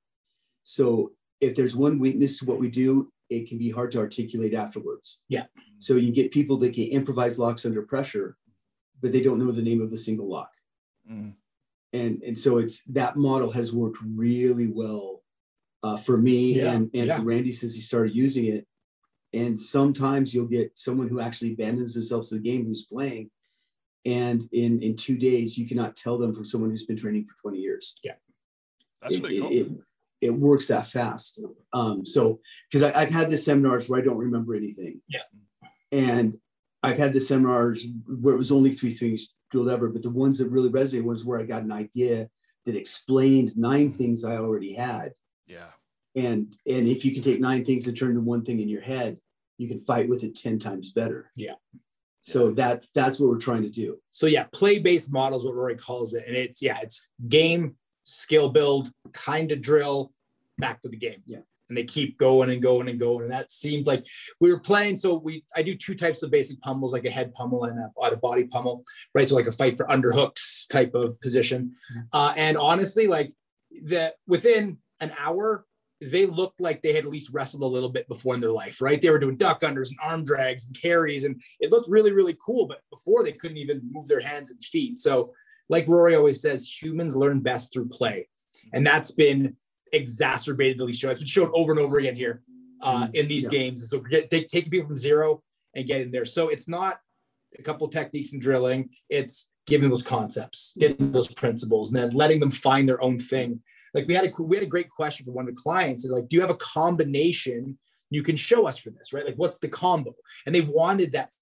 B: So if there's one weakness to what we do, it can be hard to articulate afterwards.
C: Yeah.
B: So you get people that can improvise locks under pressure, but they don't know the name of a single lock.
A: Mm.
B: And so it's that model has worked really well for me and for Randy since he started using it. And sometimes you'll get someone who actually abandons themselves to the game who's playing, and in 2 days you cannot tell them from someone who's been training for 20 years.
C: Yeah,
A: that's really cool.
B: It works that fast. So because I've had the seminars where I don't remember anything.
C: Yeah.
B: And I've had the seminars where it was only 3 things drilled ever, but the ones that really resonated was where I got an idea that explained 9 things I already had.
A: Yeah.
B: And if you can take 9 things and turn into one thing in your head, you can fight with it 10 times better.
C: Yeah.
B: So that's what we're trying to do.
C: So yeah, play-based model is what Rory calls it. And it's game, skill build, kind of drill, back to the game.
B: Yeah.
C: And they keep going and going and going. And that seemed like we were playing. So I do 2 types of basic pummels, like a head pummel and a body pummel, right? So like a fight for underhooks type of position. And honestly, like within an hour, they looked like they had at least wrestled a little bit before in their life, right? They were doing duck unders and arm drags and carries, and it looked really, really cool. But before, they couldn't even move their hands and feet. So like Rory always says, humans learn best through play. And that's been exacerbated at least show. It's been shown over and over again here in these games. So taking people from zero and getting there. So it's not a couple of techniques and drilling. It's giving those concepts, getting those principles, and then letting them find their own thing. Like we had a great question for one of the clients. They're like, do you have a combination you can show us for this, right? Like, what's the combo? And they wanted that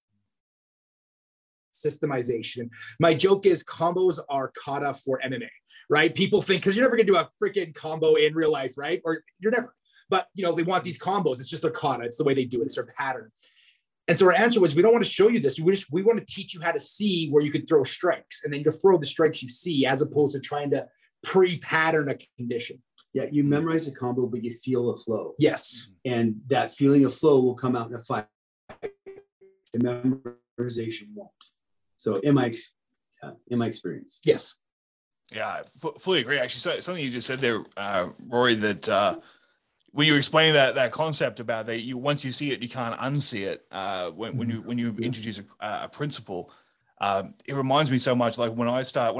C: systemization. My joke is combos are kata for MMA, right? People think, because you're never going to do a freaking combo in real life, right? Or you're never. but they want these combos. It's just their kata. It's the way they do it. It's their pattern. And so our answer was, we don't want to show you this. We want to teach you how to see where you could throw strikes, and then you throw the strikes you see, as opposed to trying to pre-pattern a condition.
B: Yeah, you memorize the combo, but you feel the flow.
C: Yes.
B: And that feeling of flow will come out in a fight. The memorization won't. So in my experience.
C: Yes.
A: Yeah, I fully agree. Actually, so something you just said there, Rory, that when you were explaining that concept about that, once you see it, you can't unsee it. When you introduce a principle, it reminds me so much like when I started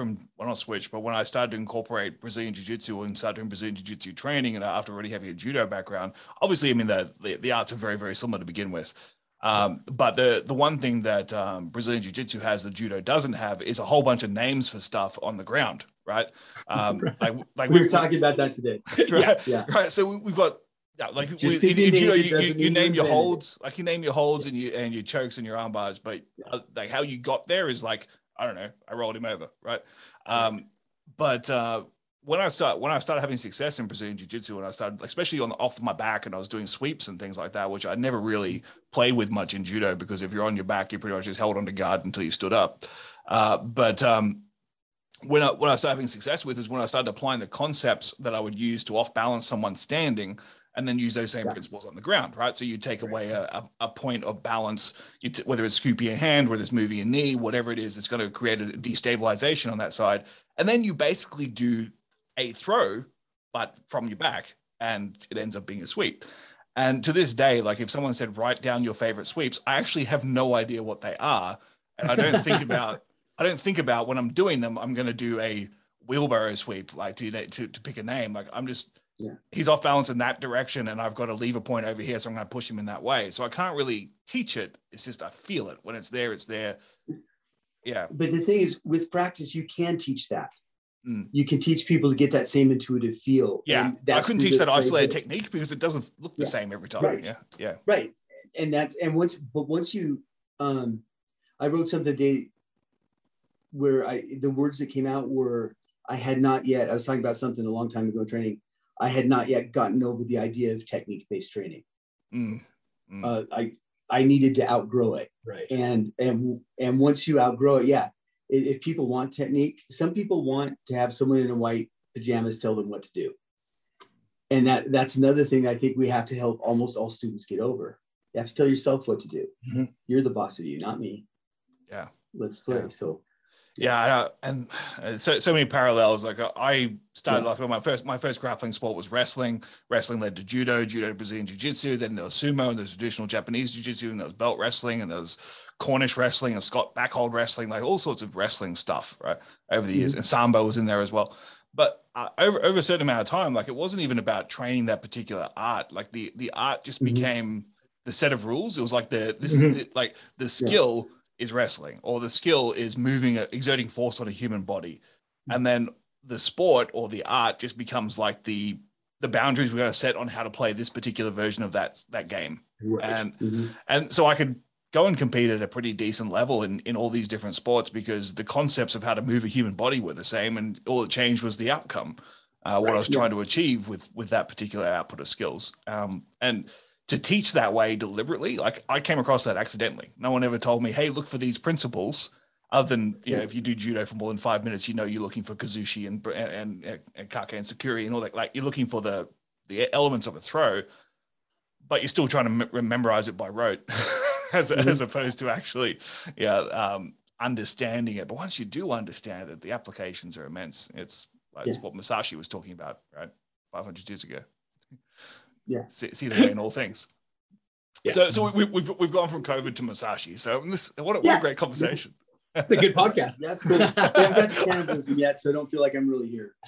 A: to incorporate Brazilian Jiu-Jitsu and start doing Brazilian Jiu-Jitsu training, and after already having a judo background, obviously, I mean, the arts are very, very similar to begin with. But the one thing that Brazilian Jiu-Jitsu has that judo doesn't have is a whole bunch of names for stuff on the ground, right? Like
B: we were talking about that today.
A: Right? Yeah. Right. So we've got like in judo, you name your holds, like you name your holds and your chokes and your arm bars, but like how you got there is like, I don't know, I rolled him over, right? But when I started having success in Brazilian Jiu-Jitsu, and I started, especially off my back, and I was doing sweeps and things like that, which I never really played with much in judo, because if you're on your back, you're pretty much just held onto guard until you stood up. But when I started having success with is when I started applying the concepts that I would use to off balance someone standing, and then use those same principles on the ground, right? So you take away a point of balance, whether it's scooping your hand, whether it's moving your knee, whatever it is, it's going to create a destabilization on that side. And then you basically do a throw, but from your back, and it ends up being a sweep. And to this day, like if someone said, write down your favorite sweeps, I actually have no idea what they are. And I don't think about when I'm doing them, I'm going to do a wheelbarrow sweep, like to pick a name. Like he's off balance in that direction, and I've got to leave a point over here, so I'm going to push him in that way. So I can't really teach it. It's just I feel it. When it's there, it's there. Yeah.
B: But the thing is, with practice, you can teach that. You can teach people to get that same intuitive feel.
A: Yeah, I couldn't teach that isolated technique because it doesn't look the same every time.
B: Right.
A: Yeah.
B: Right. Once you, I wrote something today where the words that came out were, I was talking about something a long time ago in training. I had not yet gotten over the idea of technique-based training. I needed to outgrow it.
C: Right.
B: And once you outgrow it, if people want technique, some people want to have someone in white pajamas tell them what to do. And that's another thing I think we have to help almost all students get over. You have to tell yourself what to do. Mm-hmm. You're the boss of you, not me.
A: Yeah.
B: Let's play. Yeah. So.
A: Yeah, and so many parallels. Like I started off with my first grappling sport was wrestling. Wrestling led to judo to Brazilian Jiu-Jitsu. Then there was sumo, and there's traditional Japanese Jiu-Jitsu, and there was belt wrestling, and there was Cornish wrestling, and Scott backhold wrestling, like all sorts of wrestling stuff, right, over the years. And Sambo was in there as well. But over a certain amount of time, like it wasn't even about training that particular art. Like the art just became the set of rules. It was like the skill is wrestling, or the skill is exerting force on a human body. And then the sport or the art just becomes like the boundaries we're going to set on how to play this particular version of that game. Right. And so I could go and compete at a pretty decent level in all these different sports because the concepts of how to move a human body were the same, and all it changed was the outcome, what I was trying to achieve with that particular output of skills. And to teach that way deliberately, like I came across that accidentally. No one ever told me, hey, look for these principles, other than, if you do judo for more than 5 minutes, you're looking for kazushi and kake and sakuri and all that. Like you're looking for the elements of a throw, but you're still trying to memorize it by rote as opposed to actually, understanding it. But once you do understand it, the applications are immense. It's what Masashi was talking about, right? 500 years ago.
B: Yeah.
A: See the way in all things. Yeah. So we've gone from COVID to Masashi. So what a great conversation.
C: It's a good podcast.
B: That's cool. I haven't got to cannibalism yet, so I don't feel like I'm really here.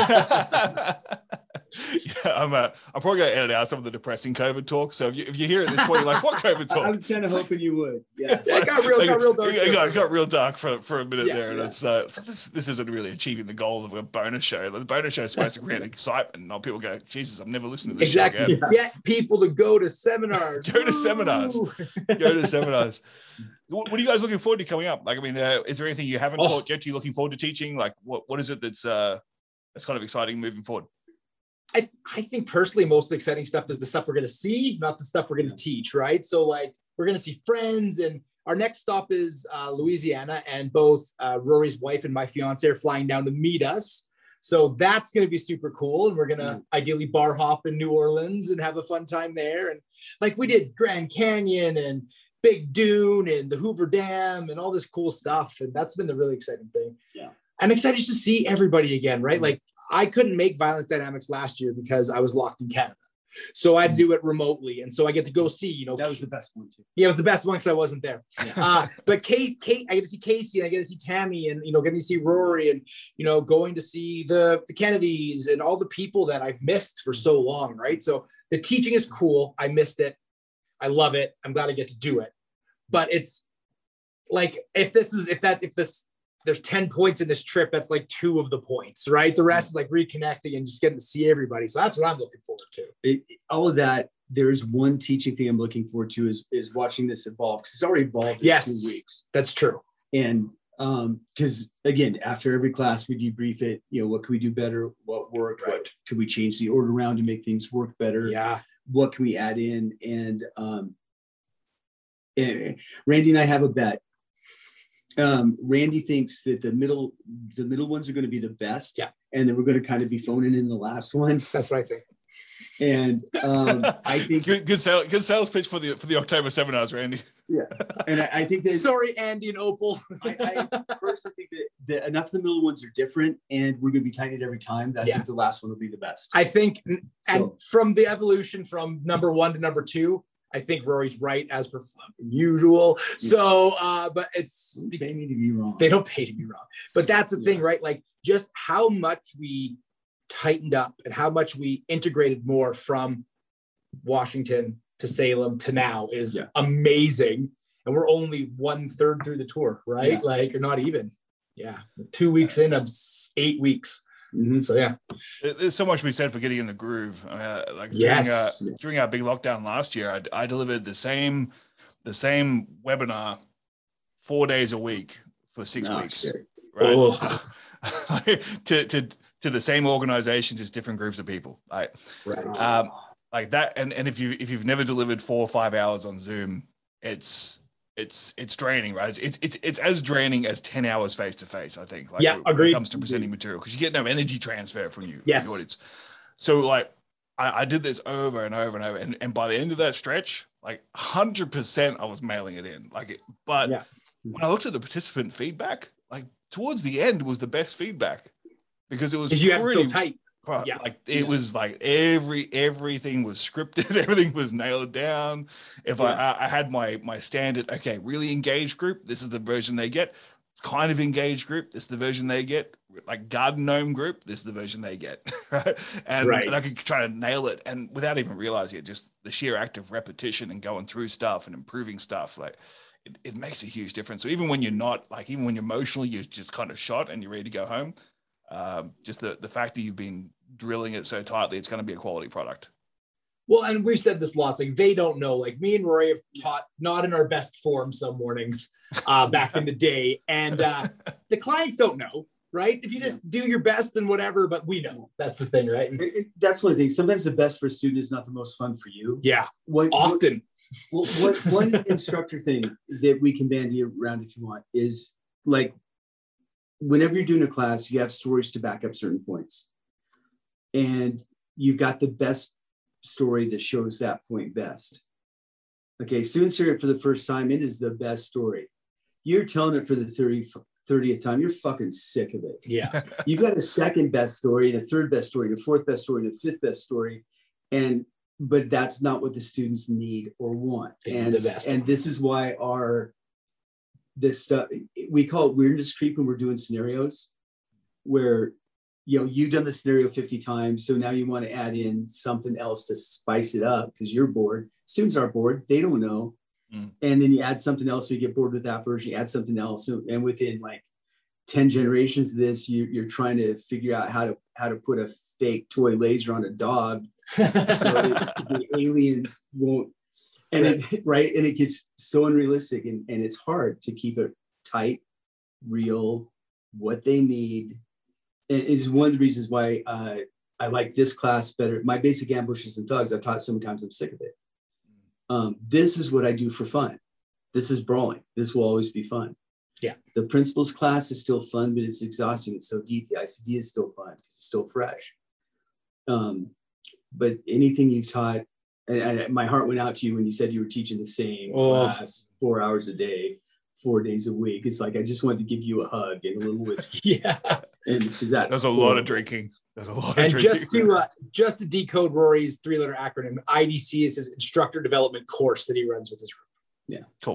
A: I'm probably going to edit out some of the depressing COVID talk. So if you hear at this point, you're like, what COVID talk?
B: I was kind of hoping you would. Yeah.
C: It got real dark.
A: It got real dark for a minute there. And it's this isn't really achieving the goal of a bonus show. The bonus show is supposed to create excitement. Not people go, Jesus, I've never listened to this show again.
C: Get people to go to seminars.
A: Go to seminars. What are you guys looking forward to coming up? Like, I mean, is there anything you haven't taught yet? You're looking forward to teaching? Like, what is it that's kind of exciting moving forward?
C: I think personally, most of the exciting stuff is the stuff we're going to see, not the stuff we're going to teach, right? So like we're going to see friends, and our next stop is Louisiana, and both Rory's wife and my fiance are flying down to meet us. So that's going to be super cool. And we're going to ideally bar hop in New Orleans and have a fun time there. And like we did Grand Canyon and Big Dune and the Hoover Dam and all this cool stuff. And that's been the really exciting thing.
B: Yeah.
C: I'm excited to see everybody again, right? Like I couldn't make Violence Dynamics last year because I was locked in Canada. So I'd do it remotely. And so I get to go see,
B: that was the best one too.
C: Yeah, it was the best one because I wasn't there.
B: Yeah.
C: But Kate, I get to see Casey, and I get to see Tammy, and, getting to see Rory, and, going to see the Kennedys and all the people that I've missed for so long, right? So the teaching is cool. I missed it. I love it. I'm glad I get to do it. But it's like, there's 10 points in this trip, that's like 2 of the points, right? The rest is like reconnecting and just getting to see everybody. So that's what I'm looking forward to.
B: All of that, there's one teaching thing I'm looking forward to is watching this evolve, because it's already evolved in 2 weeks.
C: That's true.
B: And because again, after every class we debrief it, what can we do better? What worked?
C: Right.
B: What could we change the order around to make things work better?
C: Yeah.
B: What can we add in? And Randy and I have a bet. Randy thinks that the middle ones are going to be the best.
C: Yeah.
B: And then we're going to kind of be phoning in the last one.
C: That's what I think.
B: And I think
A: good sales pitch for the October seminars, Randy.
B: Yeah. And I think that
C: sorry, Andy and Opal.
B: I personally think that enough of the middle ones are different, and we're going to be tighting it every time. I think the last one will be the best.
C: I think, and from the evolution from number 1 to number 2, I think Rory's right as per usual. So, but it's
B: they pay me to be wrong.
C: They don't pay to be wrong. But that's the thing, right? Like just how much we tightened up and how much we integrated more from Washington to Salem to now is amazing. And we're only 1/3 through the tour, right? Yeah. Like, or not even. Yeah. 2 weeks in of 8 weeks. Mm-hmm. So yeah,
A: there's so much to be said for getting in the groove. During our big lockdown last year, I delivered the same webinar 4 days a week for 6 weeks, right? Oh. to the same organization, just different groups of people, right? Like that. And if you've never delivered 4 or 5 hours on Zoom, it's draining, right? It's as draining as 10 hours face to face, I think. Like,
C: agreed.
A: When it comes to presenting material, because you get no energy transfer from you.
C: Yes.
A: From the audience. So like, I did this over and over and over, and by the end of that stretch, like 100%, I was mailing it in. But when I looked at the participant feedback, like towards the end was the best feedback, because it was
C: you have it so tight.
A: It was like everything was scripted, everything was nailed down. If I had my standard, really engaged group, this is the version they get. Kind of engaged group, this is the version they get. Like garden gnome group, this is the version they get. Right? And I could try to nail it, and without even realizing it, just the sheer act of repetition and going through stuff and improving stuff, like it makes a huge difference. So even when you're not, like, even when you're emotionally, you're just kind of shot and you're ready to go home. Just the fact that you've been drilling it so tightly, it's going to be a quality product.
C: Well, and we've said this lots, like they don't know, like me and Rory have taught not in our best form some mornings back in the day. And the clients don't know, right? If you just do your best, then whatever, but we know. That's the thing, right?
B: That's one of the things. Sometimes the best for a student is not the most fun for you.
C: Yeah, often.
B: One instructor thing that we can bandy around if you want is, like, whenever you're doing a class, you have stories to back up certain points. And you've got the best story that shows that point best. Okay, students hear it for the first time. It is the best story. You're telling it for the 30th time. You're fucking sick of it.
C: Yeah.
B: You got a second best story and a third best story and a fourth best story and a fifth best story. But that's not what the students need or want. And this is why this stuff, we call it weirdness creep when we're doing scenarios where, you've done the scenario 50 times. So now you want to add in something else to spice it up because you're bored. Students aren't bored. They don't know. And then you add something else. So you get bored with that version, you add something else. And within like 10 generations of this, you're trying to figure out how to put a fake toy laser on a dog so the aliens won't. And it gets so unrealistic, and it's hard to keep it tight, real, what they need. And it's one of the reasons why I like this class better. My basic ambushes and thugs, I've taught so many times, I'm sick of it. This is what I do for fun. This is brawling. This will always be fun.
C: Yeah.
B: The principles class is still fun, but it's exhausting. It's so deep. The ICD is still fun because it's still fresh. But anything you've taught, and my heart went out to you when you said you were teaching the same class 4 hours a day, 4 days a week. It's like, I just wanted to give you a hug and a little whiskey.
C: Yeah.
B: And because
A: there's a lot of drinking. There's a lot of
C: drinking. And just to decode Rory's 3-letter acronym, IDC is his instructor development course that he runs with his group.
B: Yeah.
A: Cool.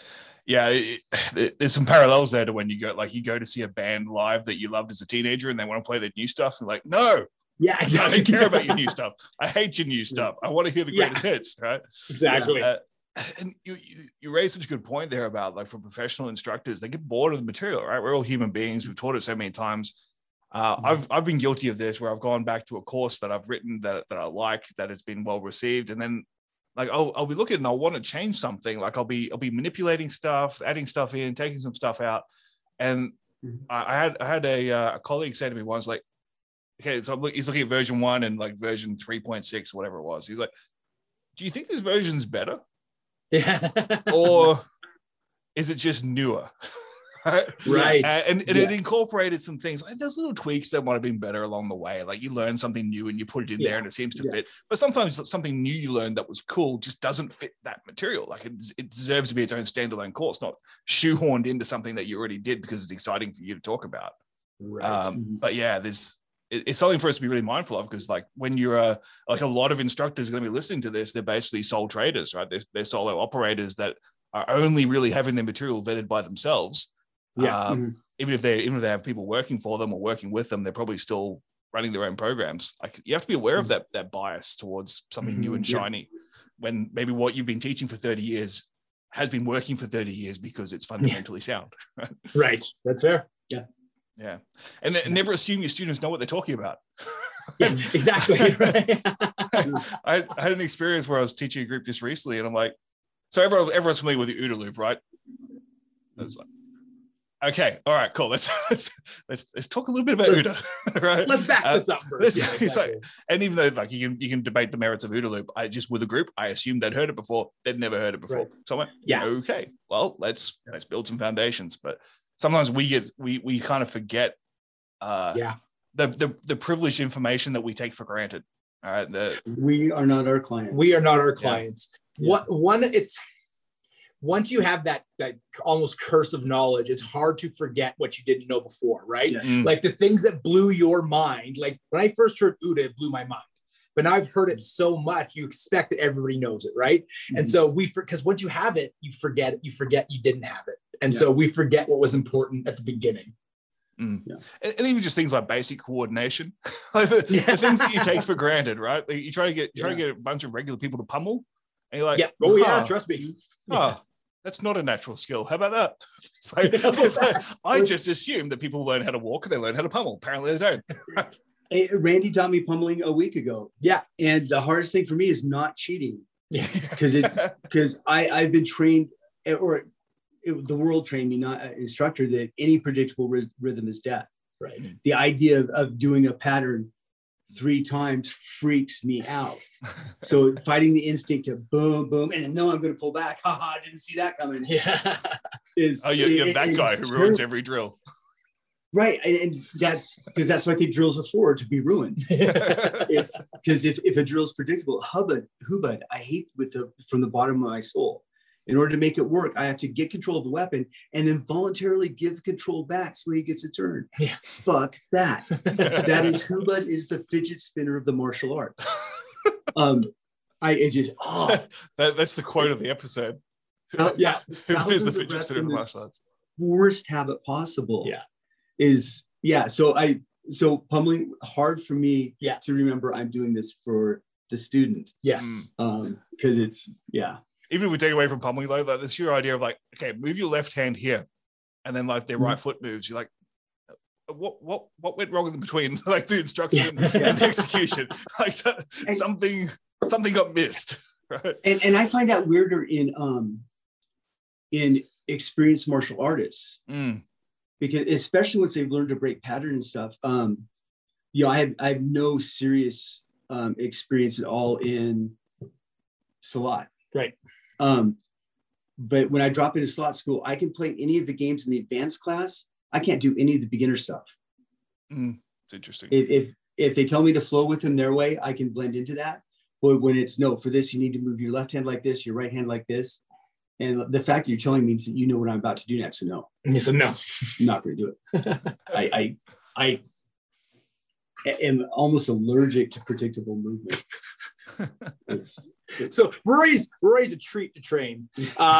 A: Yeah. There's some parallels there to when you go to see a band live that you loved as a teenager and they want to play their new stuff. And like, no.
C: Yeah, exactly.
A: I don't care about your new stuff. I hate your new stuff. I want to hear the greatest hits, right?
C: Exactly.
A: And you raised such a good point there about, like, for professional instructors, they get bored of the material, right? We're all human beings. We've taught it so many times. I've been guilty of this, where I've gone back to a course that I've written that I like, that has been well received, and then like I'll be looking and I'll want to change something. Like I'll be manipulating stuff, adding stuff in, taking some stuff out. And I had a colleague say to me once, like, okay, so he's looking at version 1 and like version 3.6, whatever it was. He's like, do you think this version's better?
C: Yeah.
A: Or is it just newer?
C: Right.
A: And it incorporated some things. Like, there's little tweaks that might have been better along the way. Like, you learn something new and you put it in there and it seems to fit. But sometimes something new you learned that was cool just doesn't fit that material. Like, it deserves to be its own standalone course, not shoehorned into something that you already did because it's exciting for you to talk about.
C: Right.
A: But yeah, it's something for us to be really mindful of, because like when you're like, a lot of instructors are going to be listening to this, they're basically sole traders, right? They're solo operators that are only really having their material vetted by themselves. Even if they have people working for them or working with them, they're probably still running their own programs. Like, you have to be aware of that bias towards something new and shiny, when maybe what you've been teaching for 30 years has been working for 30 years because it's fundamentally sound.
C: Right. That's fair.
A: Yeah. And never assume your students know what they're talking about.
C: Yeah, exactly.
A: I had an experience where I was teaching a group just recently, and I'm like, so everyone's familiar with the OODA loop, right? I was like, okay, all right, cool. Let's talk a little bit about OODA, right?
C: Let's back this up first.
A: Exactly. And even though, like, you can debate the merits of OODA loop, with the group, I assumed they'd heard it before. They'd never heard it before.
C: Right.
A: So I went, okay, well, let's build some foundations. But sometimes we kind of forget the privileged information that we take for granted. All right.
B: We are not our clients.
C: We are not our clients.
B: Yeah.
C: Once you have that almost curse of knowledge, it's hard to forget what you didn't know before, right?
B: Yes.
C: Like the things that blew your mind. Like when I first heard OODA, it blew my mind. But now I've heard it so much, you expect that everybody knows it, right? And so because once you have it, you forget you didn't have it. And so we forget what was important at the beginning.
A: Yeah. And even just things like basic coordination, like the things that you take for granted, right? Like you try to get a bunch of regular people to pummel, and you're like,
C: trust me.
A: That's not a natural skill. How about that? It's like, I just assume that people learn how to walk and they learn how to pummel. Apparently they don't.
B: Randy taught me pummeling a week ago.
C: Yeah.
B: And the hardest thing for me is not cheating.
C: Yeah.
B: Because I've been trained, the world trained me, not an instructor, that any predictable rhythm is death.
C: Right.
B: The idea of doing a pattern 3 times freaks me out. So fighting the instinct to boom, boom, and no, I'm going to pull back. Haha, I didn't see that coming.
C: Yeah.
A: You're that guy who ruins every drill.
B: Right. And that's because that's what the drills are for, to be ruined. It's because if a drill is predictable, hubud, I hate from the bottom of my soul. In order to make it work, I have to get control of the weapon and then voluntarily give control back so he gets a turn.
C: Yeah.
B: Fuck that. That is hubud is the fidget spinner of the martial arts.
A: That's the quote of the episode.
B: Hubud
A: is the fidget spinner of the martial arts.
B: Worst habit possible.
C: Yeah.
B: So pummeling, hard for me to remember I'm doing this for the student.
C: Yes.
B: Because it's
A: even if we take away from pummeling, like the sheer idea of like, okay, move your left hand here, and then like their right foot moves. You're like, what went wrong in between like the instruction and the execution? Like something got missed, right?
B: And I find that weirder in experienced martial artists, because especially once they've learned to break pattern and stuff. I have no serious experience at all in slot.
C: Right.
B: But when I drop into slot school, I can play any of the games in the advanced class. I can't do any of the beginner stuff.
A: It's interesting.
B: If they tell me to flow with them their way, I can blend into that. But when it's no, for this, you need to move your left hand like this, your right hand like this. And the fact that you're telling me means that you know what I'm about to do next. So no.
C: You said no.
B: I'm not going to do it. I am almost allergic to predictable movement.
C: So Rory's a treat to train.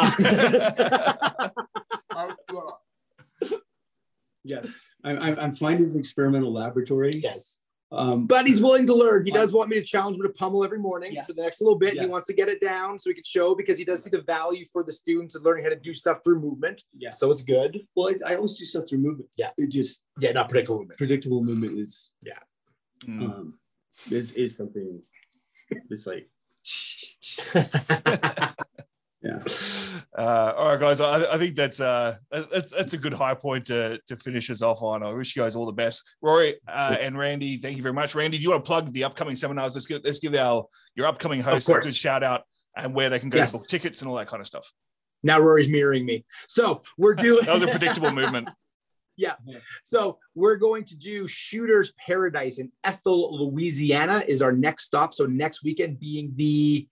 B: Yes, I'm fine as experimental laboratory.
C: Yes. But he's willing to learn. He does want me to challenge him to pummel every morning for the next little bit. Yeah. He wants to get it down so he can show, because he does see the value for the students and learning how to do stuff through movement. Yeah. So it's good.
B: Well, I always do stuff through movement.
C: Yeah.
B: It just
C: not predictable movement.
B: Predictable movement is is something. It's like yeah.
A: All right, guys. I think that's a good high point to finish us off on. I wish you guys all the best, Rory and Randy. Thank you very much. Randy, do you want to plug the upcoming seminars? Let's give your upcoming hosts a good shout out and where they can go to book tickets and all that kind of stuff.
C: Now Rory's mirroring me, so we're doing.
A: That was a predictable movement.
C: Yeah. So we're going to do Shooter's Paradise in Ethel, Louisiana is our next stop. So next weekend being the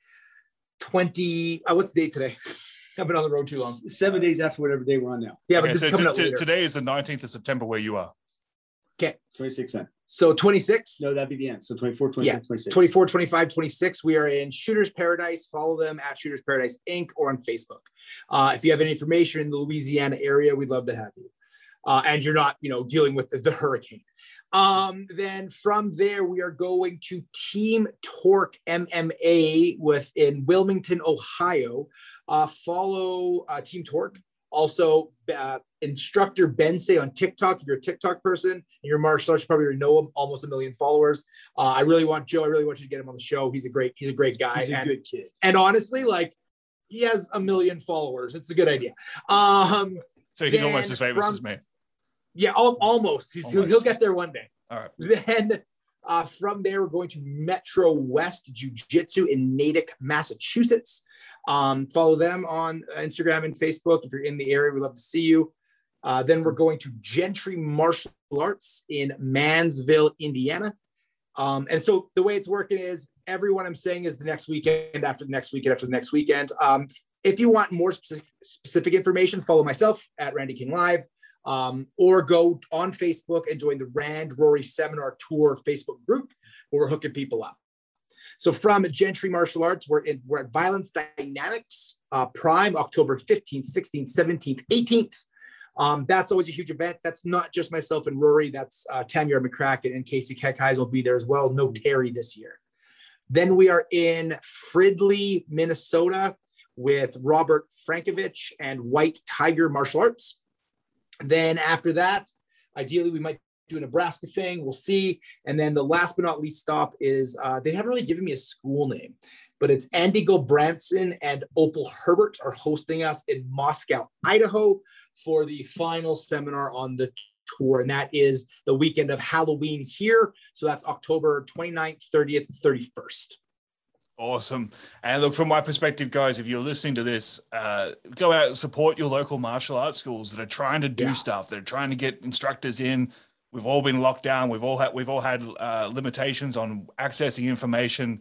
C: 20, what's the date today? I've been on the road too long.
B: 7 days after whatever day we're on now.
C: Yeah, okay, but this is coming up later.
A: Today is the 19th of September where you are.
C: Okay.
B: 26 then.
C: So 26?
B: No, that'd be the end. So 24, 25, 26.
C: 24, 25, 26. We are in Shooter's Paradise. Follow them at Shooter's Paradise Inc. or on Facebook. If you have any information in the Louisiana area, we'd love to have you. And you're not, dealing with the hurricane. Then from there, we are going to Team Torque MMA in Wilmington, Ohio. Follow Team Torque. Also, instructor Bensei on TikTok. If you're a TikTok person and you're martial arts, you probably already know him. Almost 1 million followers. I really want Joe. I really want you to get him on the show. He's a great guy.
B: He's a good kid.
C: And honestly, he has 1 million followers. It's a good idea.
A: So he's almost as famous as me.
C: Yeah, almost. He'll get there one day.
A: All right.
C: Then from there, we're going to Metro West Jiu-Jitsu in Natick, Massachusetts. Follow them on Instagram and Facebook. If you're in the area, we'd love to see you. Then we're going to Gentry Martial Arts in Mansville, Indiana. And so the way it's working is everyone I'm saying is the next weekend, after the next weekend, after the next weekend. If you want more specific information, follow myself at Randy King Live. Or go on Facebook and join the Rand Rory Seminar Tour Facebook group where we're hooking people up. So from Gentry Martial Arts, we're at Violence Dynamics Prime, October 15th, 16th, 17th, 18th. That's always a huge event. That's not just myself and Rory. That's Tamara McCracken and Casey Kekheis will be there as well. No Terry this year. Then we are in Fridley, Minnesota with Robert Frankovich and White Tiger Martial Arts. Then after that, ideally, we might do a Nebraska thing. We'll see. And then the last but not least stop is, they haven't really given me a school name, but it's Andy Gobranson and Opal Herbert are hosting us in Moscow, Idaho for the final seminar on the tour. And that is the weekend of Halloween here. So that's October 29th, 30th, 31st.
A: Awesome. And look, from my perspective, guys, if you're listening to this, go out and support your local martial arts schools that are trying to do stuff. They're trying to get instructors in. We've all been locked down. We've all had limitations on accessing information.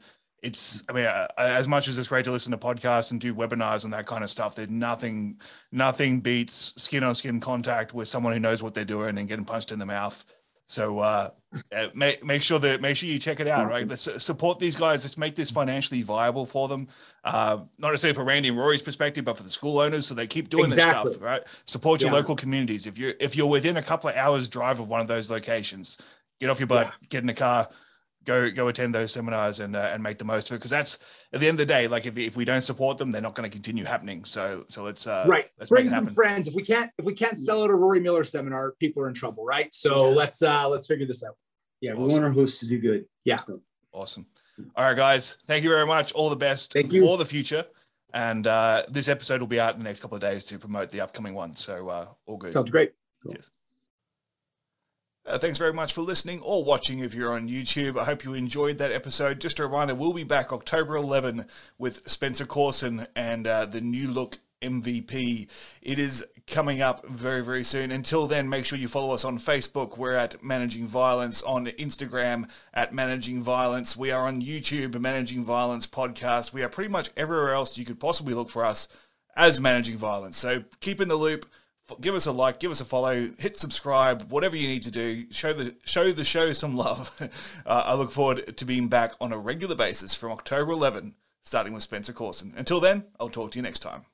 A: As much as it's great to listen to podcasts and do webinars and that kind of stuff, there's nothing beats skin on skin contact with someone who knows what they're doing and getting punched in the mouth. So make sure you check it out, right? Let's support these guys. Let's make this financially viable for them. Not necessarily for Randy and Rory's perspective, but for the school owners, so they keep doing this stuff, right? Support your local communities. If you're within a couple of hours drive of one of those locations, get off your butt, get in the car, go attend those seminars and make the most of it. Because that's at the end of the day, if we don't support them, they're not going to continue happening. So let's
C: bring some friends. If we can't sell at a Rory Miller seminar, people are in trouble, right? So let's figure this out.
B: Yeah, we want our hosts to do good.
C: Yeah,
A: awesome. All right, guys, thank you very much. All the best for the future. And this episode will be out in the next couple of days to promote the upcoming one. So all good.
C: Sounds great.
B: Cool.
A: Cheers. Thanks very much for listening or watching if you're on YouTube. I hope you enjoyed that episode. Just a reminder, we'll be back October 11 with Spencer Courson and the new look MVP. It is coming up very, very soon. Until then, make sure you follow us on Facebook. We're at Managing Violence, on Instagram at Managing Violence. We are on YouTube, Managing Violence Podcast. We are pretty much everywhere else you could possibly look for us as Managing Violence. So keep in the loop. Give us a like, give us a follow, hit subscribe, whatever you need to do. Show the show some love. I look forward to being back on a regular basis from October 11, starting with Spencer Courson. Until then, I'll talk to you next time.